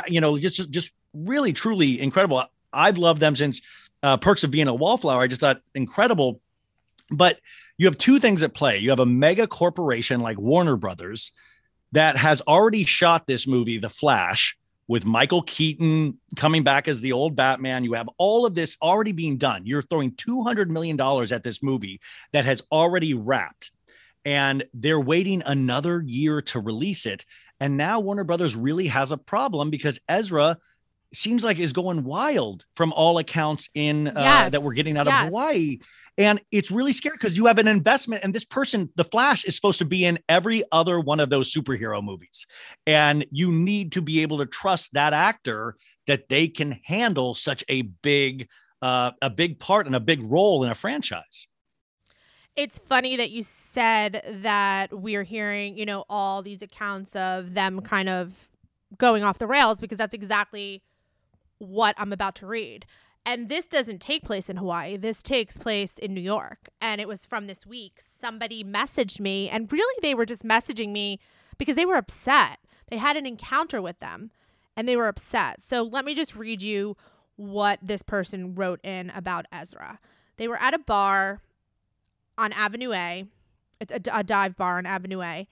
Just really, truly incredible. I've loved them since Perks of Being a Wallflower. I just thought incredible. But you have two things at play. You have a mega corporation like Warner Brothers that has already shot this movie, The Flash, with Michael Keaton coming back as the old Batman. You have all of this already being done. You're throwing $200 million at this movie that has already wrapped, and they're waiting another year to release it. And now Warner Brothers really has a problem because Ezra seems like is going wild from all accounts that we're getting out of Hawaii. And it's really scary because you have an investment, and this person, The Flash, is supposed to be in every other one of those superhero movies. And you need to be able to trust that actor that they can handle such a big part and a big role in a franchise. It's funny that you said that we're hearing, all these accounts of them kind of going off the rails, because that's exactly what I'm about to read. And this doesn't take place in Hawaii. This takes place in New York. And it was from this week. Somebody messaged me, and really they were just messaging me because they were upset. They had an encounter with them and they were upset. So let me just read you what this person wrote in about Ezra. They were at a bar on Avenue A. It's a dive bar on Avenue A.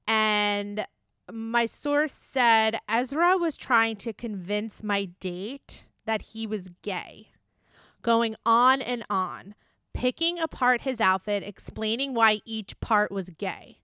And my source said Ezra was trying to convince my date that he was gay, going on and on, picking apart his outfit, explaining why each part was gay.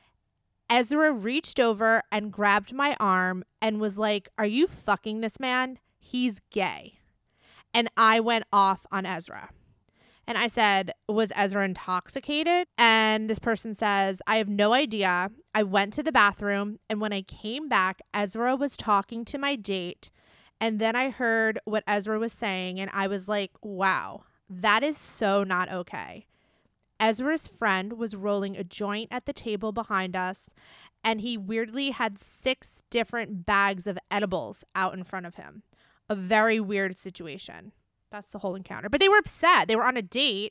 Ezra reached over and grabbed my arm and was like, "Are you fucking this man? He's gay." And I went off on Ezra. And I said, "Was Ezra intoxicated?" And this person says, "I have no idea. I went to the bathroom, and when I came back, Ezra was talking to my date. And then I heard what Ezra was saying, and I was like, wow, that is so not okay." Ezra's friend was rolling a joint at the table behind us, and he weirdly had 6 different bags of edibles out in front of him. A very weird situation. That's the whole encounter. But they were upset. They were on a date.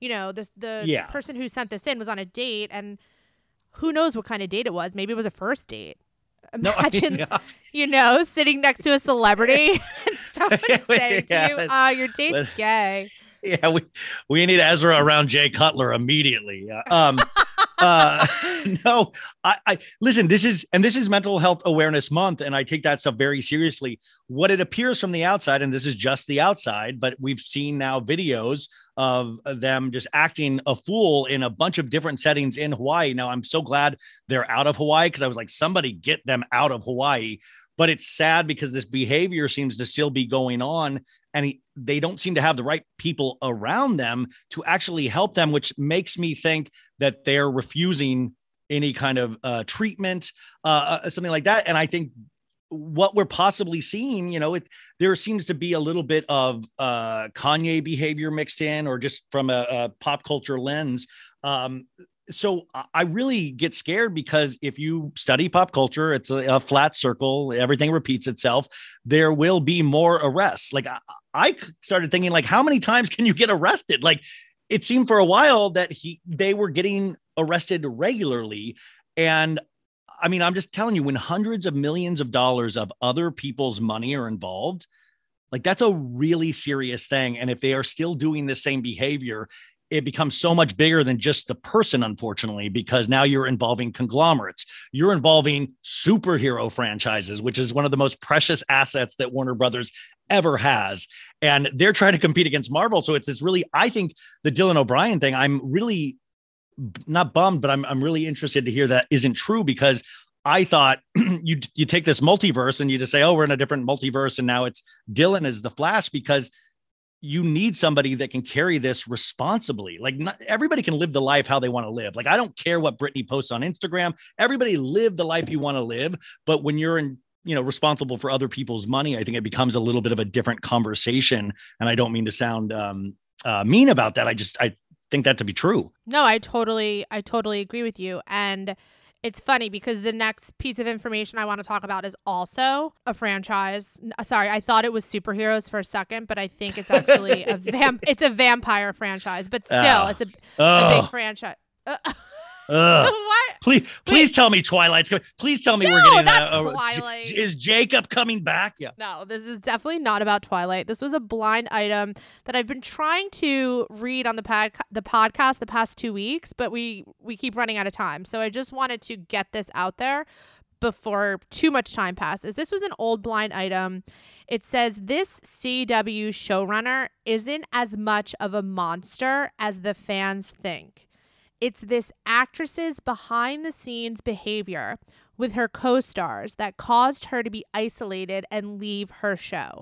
The person who sent this in was on a date, and who knows what kind of date it was. Maybe it was a first date. Imagine, sitting next to a celebrity and someone saying to you, your date's gay. Yeah, we need Ezra around Jay Cutler immediately. No, I listen, this is Mental Health Awareness Month, and I take that stuff very seriously. What it appears from the outside, and this is just the outside, but we've seen now videos of them just acting a fool in a bunch of different settings in Hawaii. Now, I'm so glad they're out of Hawaii, because I was like, somebody get them out of Hawaii. But it's sad because this behavior seems to still be going on, and they don't seem to have the right people around them to actually help them, which makes me think that they're refusing any kind of treatment, something like that. And I think what we're possibly seeing, there seems to be a little bit of Kanye behavior mixed in, or just from a pop culture lens. So I really get scared, because if you study pop culture, it's a flat circle. Everything repeats itself. There will be more arrests. Like I started thinking, like, how many times can you get arrested? Like, it seemed for a while that they were getting arrested regularly. And I mean, I'm just telling you, when hundreds of millions of dollars of other people's money are involved, like, that's a really serious thing. And if they are still doing the same behavior, it becomes so much bigger than just the person, unfortunately, because now you're involving conglomerates. You're involving superhero franchises, which is one of the most precious assets that Warner Brothers ever has. And they're trying to compete against Marvel. So it's this really, I think the Dylan O'Brien thing, I'm really not bummed, but I'm really interested to hear that isn't true, because I thought you take this multiverse and you just say, oh, we're in a different multiverse, and now it's Dylan as the Flash, because you need somebody that can carry this responsibly. Like, not everybody can live the life how they want to live. Like, I don't care what Britney posts on Instagram. Everybody live the life you want to live. But when you're responsible for other people's money, I think it becomes a little bit of a different conversation. And I don't mean to sound mean about that. I think that to be true. No, I totally agree with you. And it's funny because the next piece of information I want to talk about is also a franchise. Sorry, I thought it was superheroes for a second, but I think it's actually it's a vampire franchise. But still, it's a big franchise. What? Please tell me Twilight's coming. Please tell me we're getting Twilight. Is Jacob coming back? Yeah. No, this is definitely not about Twilight. This was a blind item that I've been trying to read on the podcast the past 2 weeks, but we keep running out of time. So I just wanted to get this out there before too much time passes. This was an old blind item. It says this CW showrunner isn't as much of a monster as the fans think. It's this actress's behind-the-scenes behavior with her co-stars that caused her to be isolated and leave her show.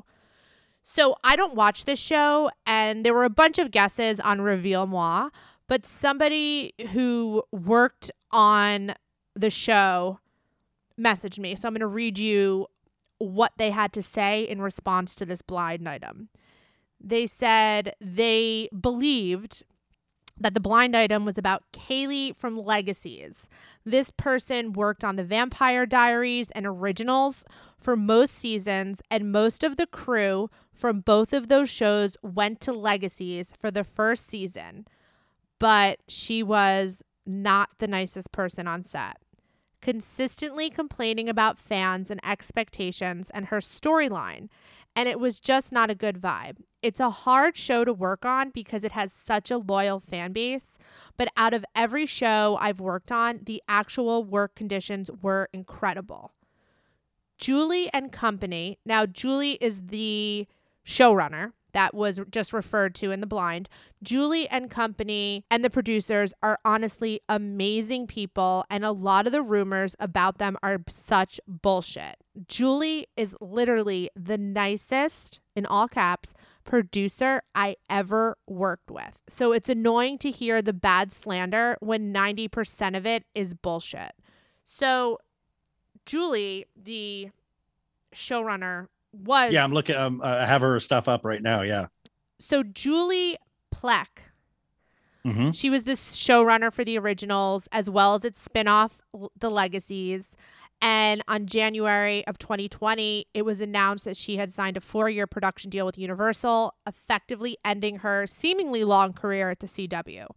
So I don't watch this show, and there were a bunch of guesses on Reveal Moi, but somebody who worked on the show messaged me. So I'm going to read you what they had to say in response to this blind item. They said they believed that the blind item was about Kaylee from Legacies. This person worked on the Vampire Diaries and Originals for most seasons, and most of the crew from both of those shows went to Legacies for the first season, but she was not the nicest person on set, consistently complaining about fans and expectations and her storyline, and it was just not a good vibe. It's a hard show to work on because it has such a loyal fan base, but out of every show I've worked on, the actual work conditions were incredible. Julie and Company, now Julie is the showrunner that was just referred to in the blind. Julie and Company and the producers are honestly amazing people, and a lot of the rumors about them are such bullshit. Julie is literally the nicest, in all caps, producer I ever worked with. So it's annoying to hear the bad slander when 90% of it is bullshit. So Julie, the showrunner, was... Yeah, I'm looking. I have her stuff up right now. Yeah. So Julie Plec, she was the showrunner for the Originals as well as its spinoff, The Legacies. And on January of 2020, it was announced that she had signed a 4-year production deal with Universal, effectively ending her seemingly long career at the CW.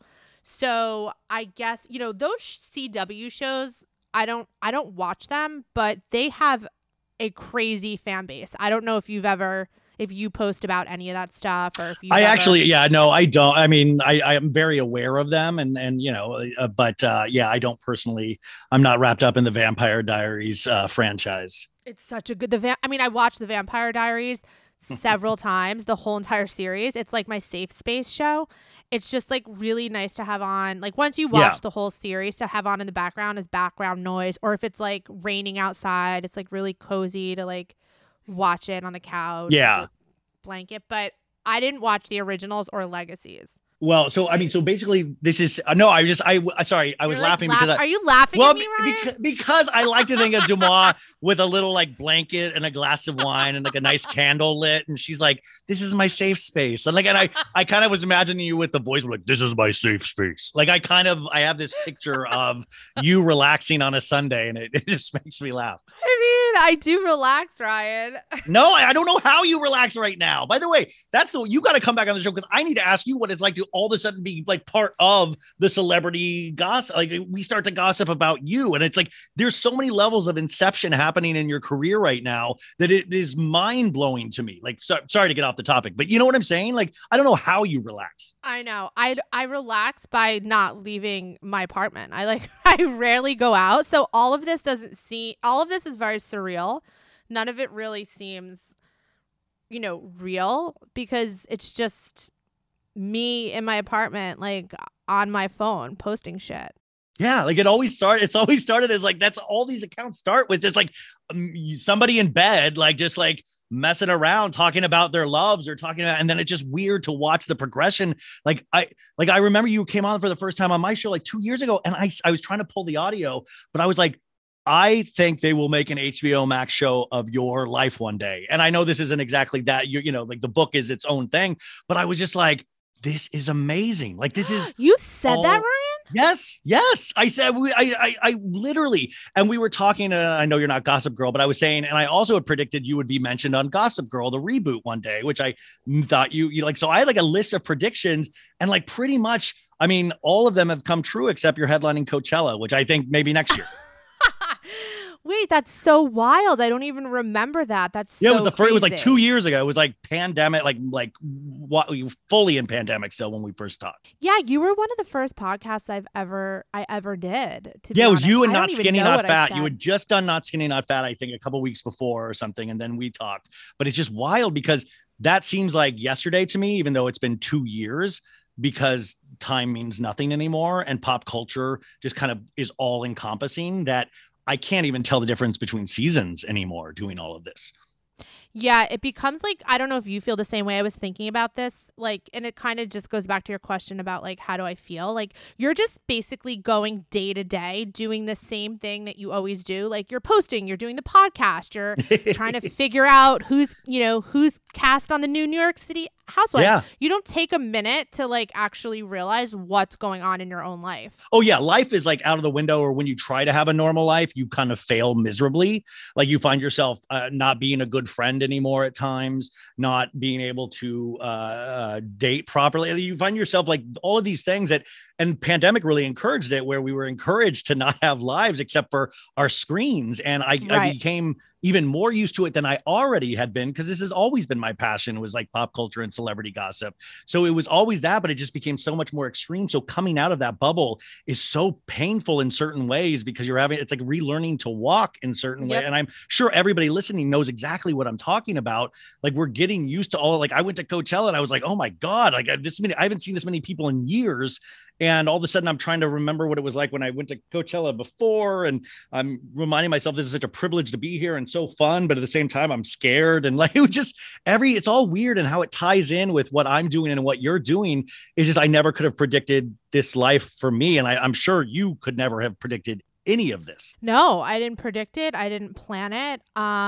So I guess, those CW shows, I don't watch them, but they have a crazy fan base. I don't know if if you post about any of that stuff or if you I don't. I mean, I am very aware of them and but I don't personally, I'm not wrapped up in the Vampire Diaries franchise. It's such a good, I watched the Vampire Diaries several times, the whole entire series. It's like my safe space show. It's just like really nice to have on, like once you watch the whole series, to have on in the background as background noise, or if it's like raining outside, it's like really cozy to like watch it on the couch. Yeah. Blanket. But I didn't watch the originals or Legacies. Well, so basically this is sorry, I was laughing because are you laughing at me, Ryan? Because I like to think of Dumois with a little like blanket and a glass of wine and like a nice candle lit, and she's like, "This is my safe space." And I kind of was imagining you with the voice like, "This is my safe space." Like I have this picture of you relaxing on a Sunday, and it just makes me laugh. I do relax, Ryan. No, I don't know how you relax right now. By the way, you got to come back on the show because I need to ask you what it's like to all of a sudden be like part of the celebrity gossip. Like we start to gossip about you, and it's like there's so many levels of inception happening in your career right now that it is mind blowing to me. Like, sorry to get off the topic, but you know what I'm saying? Like, I don't know how you relax. I know. I relax by not leaving my apartment. I rarely go out, so all of this is very surreal. None of it really seems, real, because it's just me in my apartment, like on my phone posting shit. Yeah, like it's always started as like, that's all these accounts start with, just like somebody in bed, like just like messing around, talking about their loves or talking about, and then it's just weird to watch the progression. Like I remember you came on for the first time on my show like 2 years ago, and I was trying to pull the audio, but I was like, I think they will make an HBO Max show of your life one day. And I know this isn't exactly that, like the book is its own thing, but I was just like, this is amazing. Like this is. You said that, Ryan? Yes. I said, I literally, and we were talking, I know you're not Gossip Girl, but I was saying, and I also had predicted you would be mentioned on Gossip Girl, the reboot one day, which I thought you like, so I had like a list of predictions, and like pretty much, I mean, all of them have come true except you're headlining Coachella, which I think maybe next year. Wait, that's so wild. I don't even remember that. That's so it was like 2 years ago. It was like pandemic, like what fully in pandemic still when we first talked. Yeah, you were one of the first podcasts I ever did. It was you and Not Skinny Not Fat. You had just done Not Skinny Not Fat, I think, a couple weeks before or something, and then we talked. But it's just wild because that seems like yesterday to me, even though it's been 2 years. Because time means nothing anymore, and pop culture just kind of is all encompassing, that I can't even tell the difference between seasons anymore doing all of this. Yeah, it becomes like, I don't know if you feel the same way. I was thinking about this, like, and it kind of just goes back to your question about like, how do I feel? Like, you're just basically going day to day, doing the same thing that you always do. Like, you're posting, you're doing the podcast, you're trying to figure out who's cast on the new New York City Housewives. Yeah. You don't take a minute to like actually realize what's going on in your own life. Oh yeah. Life is like out of the window, or when you try to have a normal life, you kind of fail miserably. Like you find yourself not being a good friend anymore at times, not being able to date properly. You find yourself like all of these things and pandemic really encouraged it, where we were encouraged to not have lives except for our screens. And I became even more used to it than I already had been, because this has always been my passion, was like pop culture and celebrity gossip. So it was always that, but it just became so much more extreme. So coming out of that bubble is so painful in certain ways, because it's like relearning to walk in certain ways. And I'm sure everybody listening knows exactly what I'm talking about. Like we're getting used to like I went to Coachella and I was like, oh my God, like I haven't seen this many people in years. And all of a sudden I'm trying to remember what it was like when I went to Coachella before. And I'm reminding myself this is such a privilege to be here and so fun, but at the same time, I'm scared. And like, it was just it's all weird. And how it ties in with what I'm doing and what you're doing is just, I never could have predicted this life for me. And I'm sure you could never have predicted any of this. No, I didn't predict it. I didn't plan it.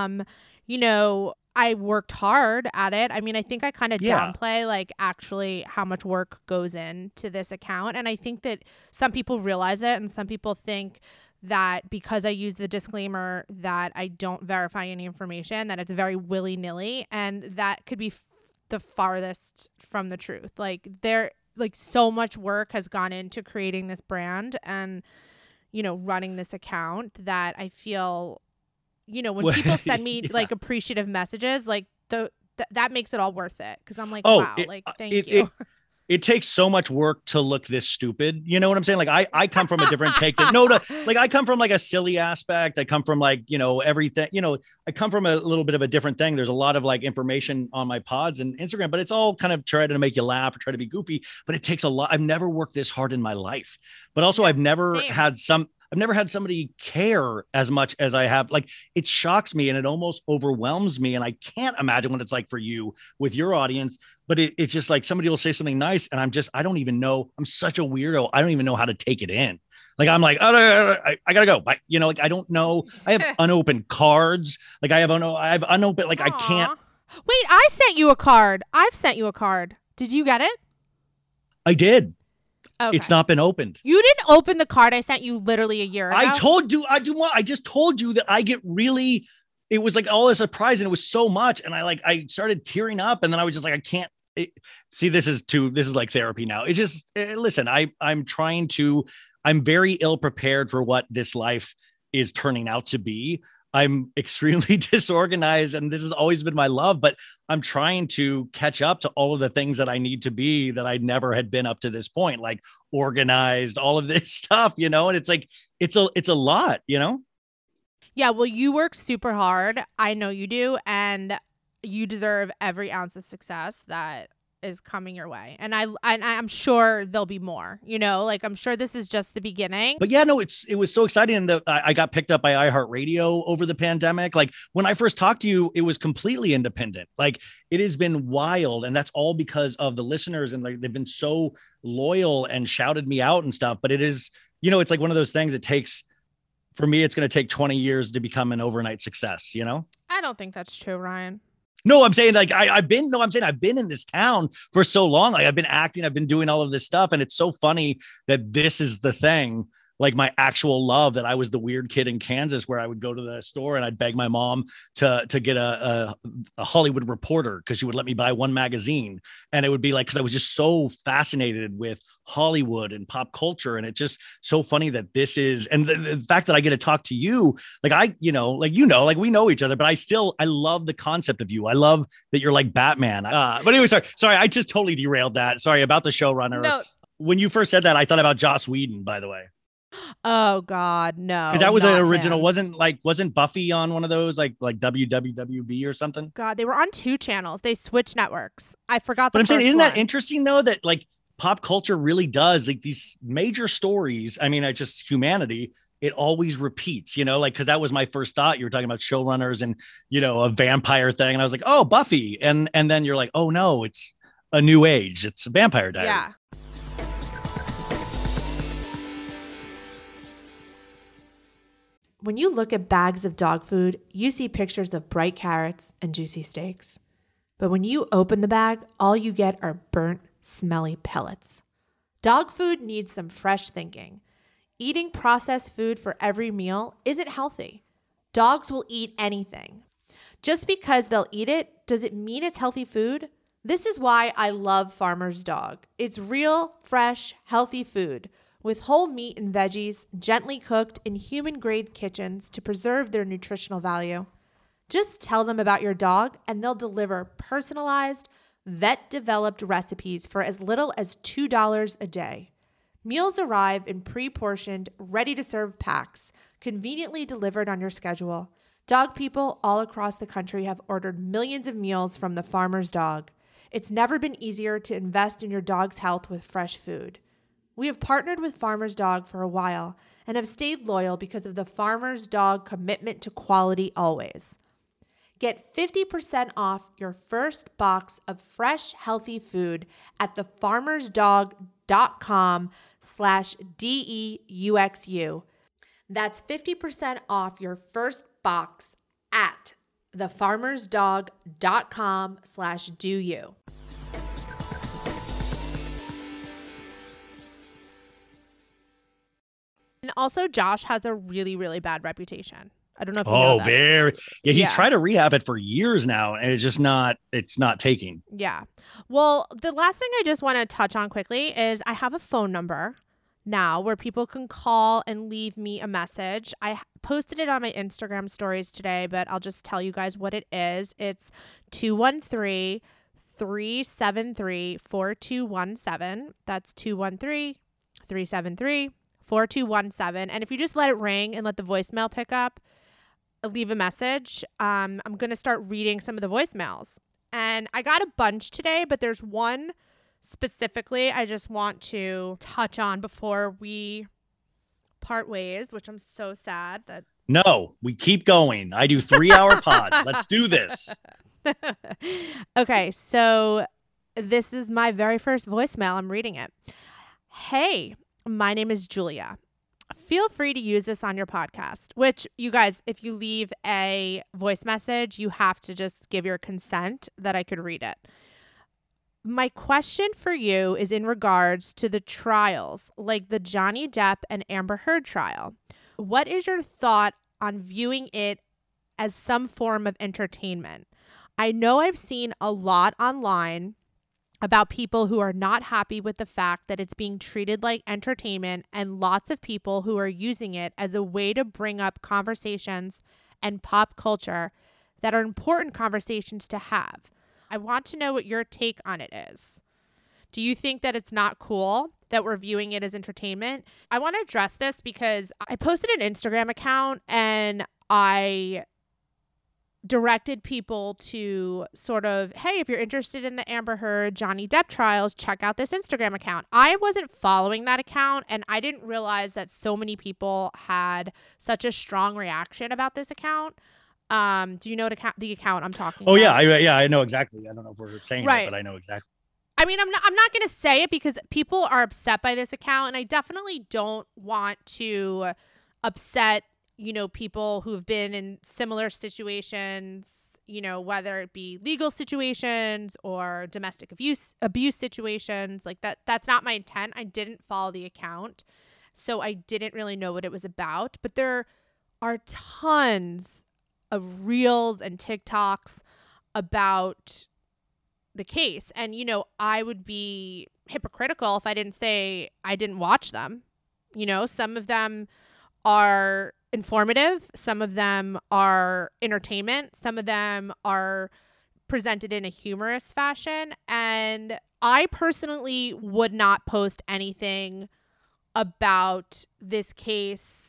I worked hard at it. I mean, I think I kind of downplay like actually how much work goes into this account. And I think that some people realize it, and some people think that because I use the disclaimer that I don't verify any information, that it's very willy-nilly, and that could be the farthest from the truth. Like so much work has gone into creating this brand and, running this account, that I feel when people send me like appreciative messages, like that makes it all worth it. Cause I'm like, Oh, wow, thank you. It takes so much work to look this stupid. You know what I'm saying? Like I come from a different take than like I come from like a silly aspect. I come from like, everything, I come from a little bit of a different thing. There's a lot of like information on my pods and Instagram, but it's all kind of trying to make you laugh or try to be goofy, but it takes a lot. I've never worked this hard in my life, but also I've never had somebody care as much as I have. Like it shocks me and it almost overwhelms me. And I can't imagine what it's like for you with your audience, but it's just like somebody will say something nice. And I don't even know. I'm such a weirdo. I don't even know how to take it in. Like, I'm like, oh, I gotta go. Like, I don't know. I have unopened cards. Like I have unopened, like, I can't. Wait, I sent you a card. I've sent you a card. Did you get it? I did. Okay. It's not been opened. You didn't open the card I sent you literally a year ago. I just told you that I get really, it was like all a surprise and it was so much. And I started tearing up and then I was just like, I can't see, this is like therapy now. It's just, listen, I'm very ill prepared for what this life is turning out to be. I'm extremely disorganized and this has always been my love, but I'm trying to catch up to all of the things that I need to be that I never had been up to this point, like organized, all of this stuff, and it's like, it's a lot, Yeah. Well, you work super hard. I know you do. And you deserve every ounce of success that is coming your way. And I'm sure there'll be more, like I'm sure this is just the beginning. But yeah, no, it was so exciting. And I got picked up by iHeartRadio over the pandemic. Like when I first talked to you, it was completely independent. Like it has been wild. And that's all because of the listeners. And like, they've been so loyal and shouted me out and stuff. But it is, it's like one of those things for me, it's going to take 20 years to become an overnight success, I don't think that's true, Ryan. No, I'm saying like I've been in this town for so long. Like I've been acting, I've been doing all of this stuff. And it's so funny that this is the thing, like my actual love, that I was the weird kid in Kansas where I would go to the store and I'd beg my mom to get a Hollywood Reporter because she would let me buy one magazine. And it would be like, because I was just so fascinated with Hollywood and pop culture. And it's just so funny that this is, and the fact that I get to talk to you, like like we know each other, but I love the concept of you. I love that you're like Batman. But anyway, sorry, I just totally derailed that. Sorry about the showrunner. No. When you first said that, I thought about Joss Whedon, by the way. Oh God, no. Because that was an original. Wasn't Buffy on one of those like WWWB or something? God, they were on 2 channels. They switched networks. I forgot. But I'm saying, isn't that interesting though? That like pop culture really does, like these major stories. I mean, just humanity. It always repeats, like, because that was my first thought. You were talking about showrunners and a vampire thing, and I was like, oh, Buffy, and then you're like, oh no, it's a new age. It's Vampire Diaries. Yeah. When you look at bags of dog food, you see pictures of bright carrots and juicy steaks. But when you open the bag, all you get are burnt, smelly pellets. Dog food needs some fresh thinking. Eating processed food for every meal isn't healthy. Dogs will eat anything. Just because they'll eat it, does it mean it's healthy food? This is why I love Farmer's Dog. It's real, fresh, healthy food with whole meat and veggies, gently cooked in human-grade kitchens to preserve their nutritional value. Just tell them about your dog and they'll deliver personalized, vet-developed recipes for as little as $2 a day. Meals arrive in pre-portioned, ready-to-serve packs, conveniently delivered on your schedule. Dog people all across the country have ordered millions of meals from the Farmer's Dog. It's never been easier to invest in your dog's health with fresh food. We have partnered with Farmer's Dog for a while and have stayed loyal because of the Farmer's Dog commitment to quality always. Get 50% off your first box of fresh, healthy food at thefarmersdog.com/DEUXU. That's 50% off your first box at thefarmersdog.com/DEU. And also, Josh has a really, really bad reputation. I don't know if you know that. Very. Yeah, he's tried to rehab it for years now, and it's not taking. Yeah. Well, the last thing I just want to touch on quickly is I have a phone number now where people can call and leave me a message. I posted it on my Instagram stories today, but I'll just tell you guys what it is. It's 213-373-4217. That's 213-373-4217. And if you just let it ring and let the voicemail pick up, leave a message, I'm going to start reading some of the voicemails. And I got a bunch today, but there's one specifically I just want to touch on before we part ways, which I'm so sad that. No, we keep going. I do 3-hour pods. Let's do this. Okay, so this is my very first voicemail. I'm reading it. Hey, my name is Julia. Feel free to use this on your podcast, which you guys, if you leave a voice message, you have to just give your consent that I could read it. My question for you is in regards to the trials, like the Johnny Depp and Amber Heard trial. What is your thought on viewing it as some form of entertainment? I know I've seen a lot online about people who are not happy with the fact that it's being treated like entertainment, and lots of people who are using it as a way to bring up conversations and pop culture that are important conversations to have. I want to know what your take on it is. Do you think that it's not cool that we're viewing it as entertainment? I want to address this because I posted an Instagram account and I directed people to sort of, hey, if you're interested in the Amber Heard, Johnny Depp trials, check out this Instagram account. I wasn't following that account, and I didn't realize that so many people had such a strong reaction about this account. Do you know the account I'm talking about? Yeah, I know exactly. I don't know if we're saying it, but I know exactly. I mean, I'm not going to say it because people are upset by this account, and I definitely don't want to upset, people who've been in similar situations, whether it be legal situations or domestic abuse situations like that. That's not my intent. I didn't follow the account, so I didn't really know what it was about, but there are tons of reels and TikToks about the case. And, I would be hypocritical if I didn't say I didn't watch them. Some of them are informative. Some of them are entertainment. Some of them are presented in a humorous fashion. And I personally would not post anything about this case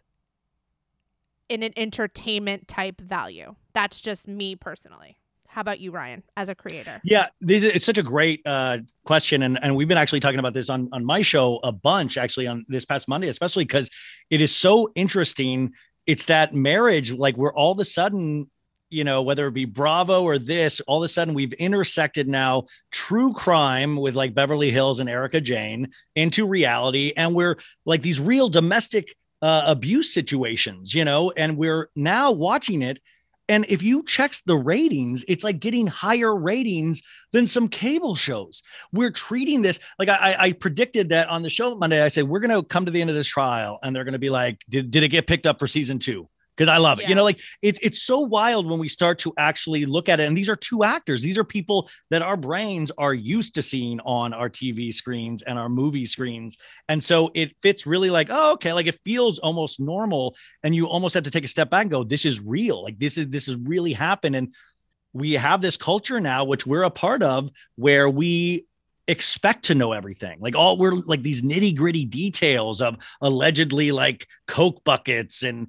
in an entertainment type value. That's just me personally. How about you, Ryan, as a creator? Yeah, it's such a great question. And we've been actually talking about this on my show a bunch, actually, on this past Monday, especially because it is so interesting. It's that marriage, like we're all of a sudden, whether it be Bravo or this, all of a sudden we've intersected now true crime with like Beverly Hills and Erika Jayne into reality. And we're like these real domestic abuse situations, and we're now watching it. And if you check the ratings, it's like getting higher ratings than some cable shows. We're treating this like I predicted that on the show Monday. I said, we're going to come to the end of this trial and they're going to be like, did it get picked up for season 2? Because I love it. Yeah. It's so wild when we start to actually look at it. And these are two actors. These are people that our brains are used to seeing on our TV screens and our movie screens. And so it fits really like, oh, okay. Like it feels almost normal. And you almost have to take a step back and go, this is real. Like this is really happened. And we have this culture now, which we're a part of, where we expect to know everything. Like we're like these nitty gritty details of allegedly like Coke buckets and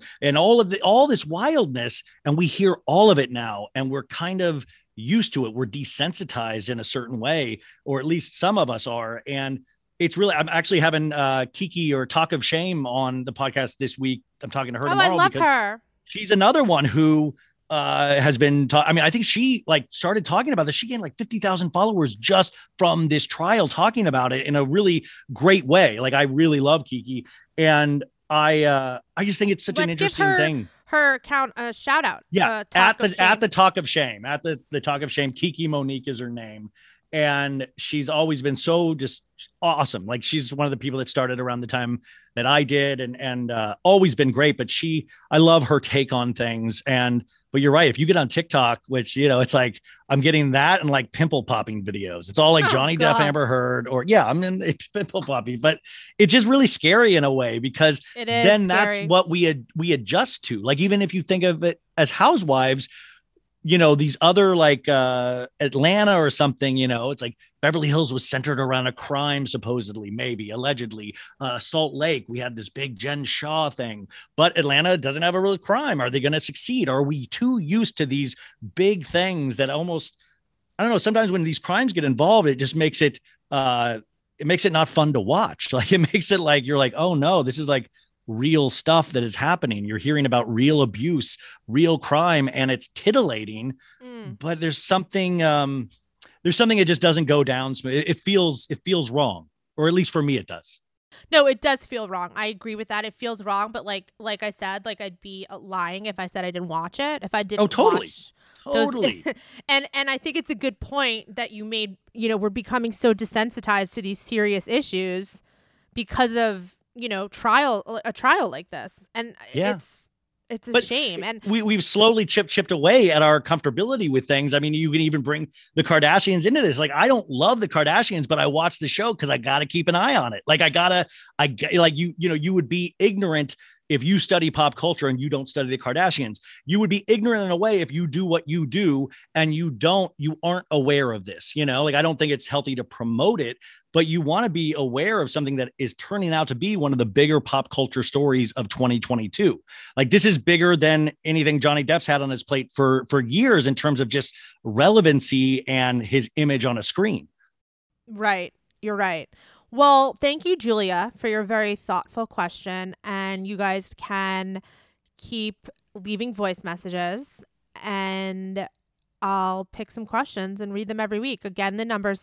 all this wildness. And we hear all of it now. And we're kind of used to it. We're desensitized in a certain way, or at least some of us are. And it's really, I'm actually having Kiki or Talk of Shame on the podcast this week. I'm talking to her tomorrow. I love her. She's another one who has been I think she like started talking about this. She gained like 50,000 followers just from this trial, talking about it in a really great way. Like I really love Kiki, and I just think it's such an interesting thing. Her account a shout out. Yeah, at the Talk of Shame, at the Talk of Shame, Kiki Monique is her name. And she's always been so just awesome. Like she's one of the people that started around the time that I did, and always been great. But I love her take on things. But you're right. If you get on TikTok, which, it's like I'm getting that and like pimple popping videos. It's all like Johnny Depp, Amber Heard, or I'm in pimple popping. But it's just really scary in a way, because then that's what we adjust to. Like, even if you think of it as housewives, these other like Atlanta or something, it's like Beverly Hills was centered around a crime, supposedly, maybe, allegedly. Salt Lake, we had this big Jen Shaw thing, but Atlanta doesn't have a real crime. Are they going to succeed? Are we too used to these big things that almost, I don't know, sometimes when these crimes get involved, it just makes it not fun to watch. Like, it makes it like, you're like, oh no, this is like real stuff that is happening. You're hearing about real abuse, real crime, and it's titillating, but there's something it just doesn't go down smooth. It feels wrong, or at least for me, it does. No, it does feel wrong. I agree with that. It feels wrong, but like I said, like, I'd be lying if I said I didn't watch it. If I didn't, totally. And I think it's a good point that you made. We're becoming so desensitized to these serious issues because of a trial like this, and it's a shame. And we've slowly chipped away at our comfortability with things. I mean, you can even bring the Kardashians into this. Like, I don't love the Kardashians, but I watch the show because I got to keep an eye on it. Like, you would be ignorant if you study pop culture and you don't study the Kardashians. You would be ignorant in a way if you do what you do and you aren't aware of this. Like, I don't think it's healthy to promote it, but you want to be aware of something that is turning out to be one of the bigger pop culture stories of 2022. Like, this is bigger than anything Johnny Depp's had on his plate for years in terms of just relevancy and his image on a screen. Right. You're right. Well, thank you, Julia, for your very thoughtful question. And you guys can keep leaving voice messages, and I'll pick some questions and read them every week. Again, the number is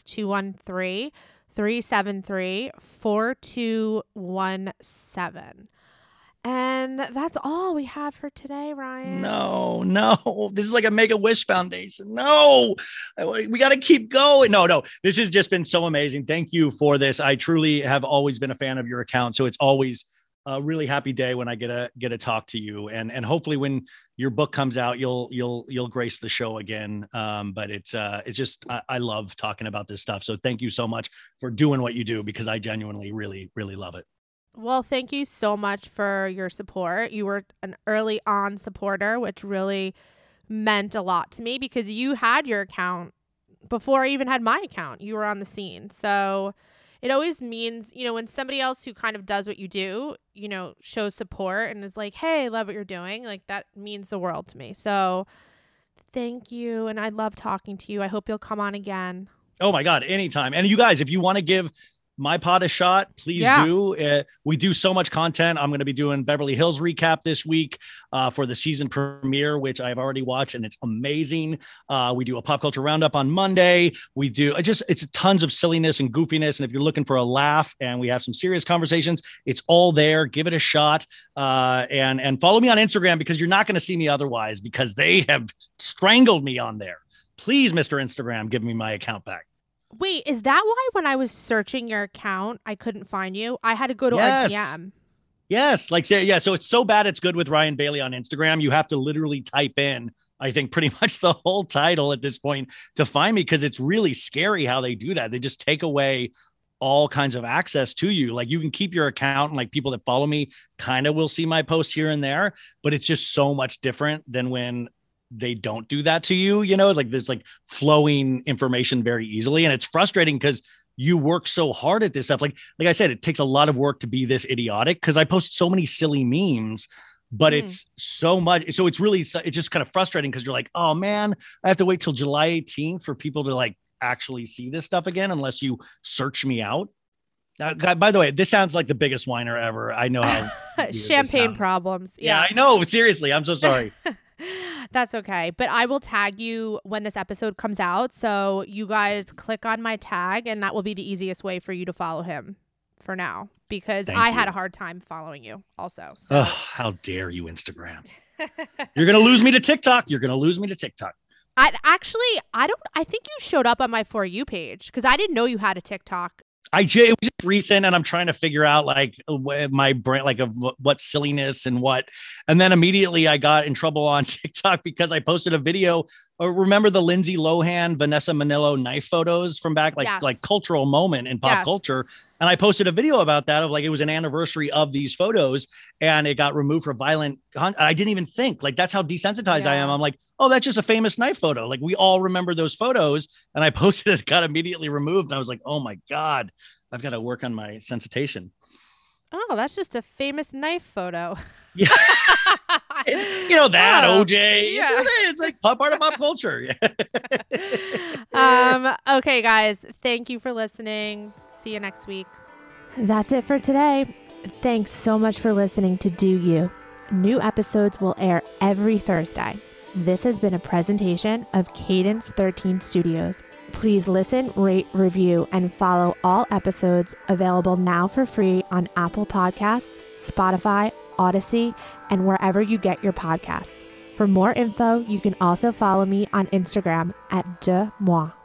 213-373-4217. And that's all we have for today, Ryan. No. This is like a Make-A-Wish Foundation. No, we got to keep going. No. This has just been so amazing. Thank you for this. I truly have always been a fan of your account. So it's always a really happy day when I get to talk to you. And hopefully when your book comes out, you'll grace the show again. But it's just, I love talking about this stuff. So thank you so much for doing what you do, because I genuinely really, really love it. Well, thank you so much for your support. You were an early on supporter, which really meant a lot to me, because you had your account before I even had my account. You were on the scene. So it always means, when somebody else who kind of does what you do, shows support and is like, hey, I love what you're doing. Like, that means the world to me. So thank you. And I love talking to you. I hope you'll come on again. Oh my God, anytime. And you guys, if you want to give my pod a shot, please do. We do so much content. I'm going to be doing Beverly Hills recap this week for the season premiere, which I've already watched, and it's amazing. We do a pop culture roundup on Monday. We do it's tons of silliness and goofiness. And if you're looking for a laugh and we have some serious conversations, it's all there. Give it a shot. And follow me on Instagram, because you're not going to see me otherwise, because they have strangled me on there. Please, Mr. Instagram, give me my account back. Wait, is that why when I was searching your account, I couldn't find you? I had to go to our DM. Yes. So it's so bad it's good with Ryan Bailey on Instagram. You have to literally type in, I think, pretty much the whole title at this point to find me, because it's really scary how they do that. They just take away all kinds of access to you. Like, you can keep your account, and like people that follow me kind of will see my posts here and there, but it's just so much different than when they don't do that to you. Like, there's like flowing information very easily, and it's frustrating because you work so hard at this stuff. Like I said, it takes a lot of work to be this idiotic, because I post so many silly memes, but it's so much. So it's just kind of frustrating, because you're like, oh man, I have to wait till July 18th for people to like actually see this stuff again, unless you search me out. By the way, this sounds like the biggest whiner ever. I know how champagne problems. Yeah, I know. Seriously, I'm so sorry. That's okay. But I will tag you when this episode comes out. So you guys click on my tag, and that will be the easiest way for you to follow him for now, because I had a hard time following you also. So. Oh, how dare you, Instagram. You're going to lose me to TikTok. I think you showed up on my For You page, because I didn't know you had a TikTok. It was just recent, and I'm trying to figure out like my brain, like of what silliness and what. And then immediately I got in trouble on TikTok because I posted a video. Remember the Lindsay Lohan, Vanessa Manillo knife photos from back, like cultural moment in pop culture. And I posted a video about that of like, it was an anniversary of these photos and it got removed for violent content. I didn't even think like, that's how desensitized I am. I'm like, oh, that's just a famous knife photo. Like we all remember those photos, and I posted it, got immediately removed. And I was like, oh my God, I've got to work on my sensitization. Oh, that's just a famous knife photo. Yeah. You know that, OJ. Yeah. It's like part of pop culture. Okay, guys. Thank you for listening. See you next week. That's it for today. Thanks so much for listening to Do You. New episodes will air every Thursday. This has been a presentation of Cadence 13 Studios. Please listen, rate, review, and follow all episodes available now for free on Apple Podcasts, Spotify, Odyssey, and wherever you get your podcasts. For more info, you can also follow me on Instagram at DeMoi.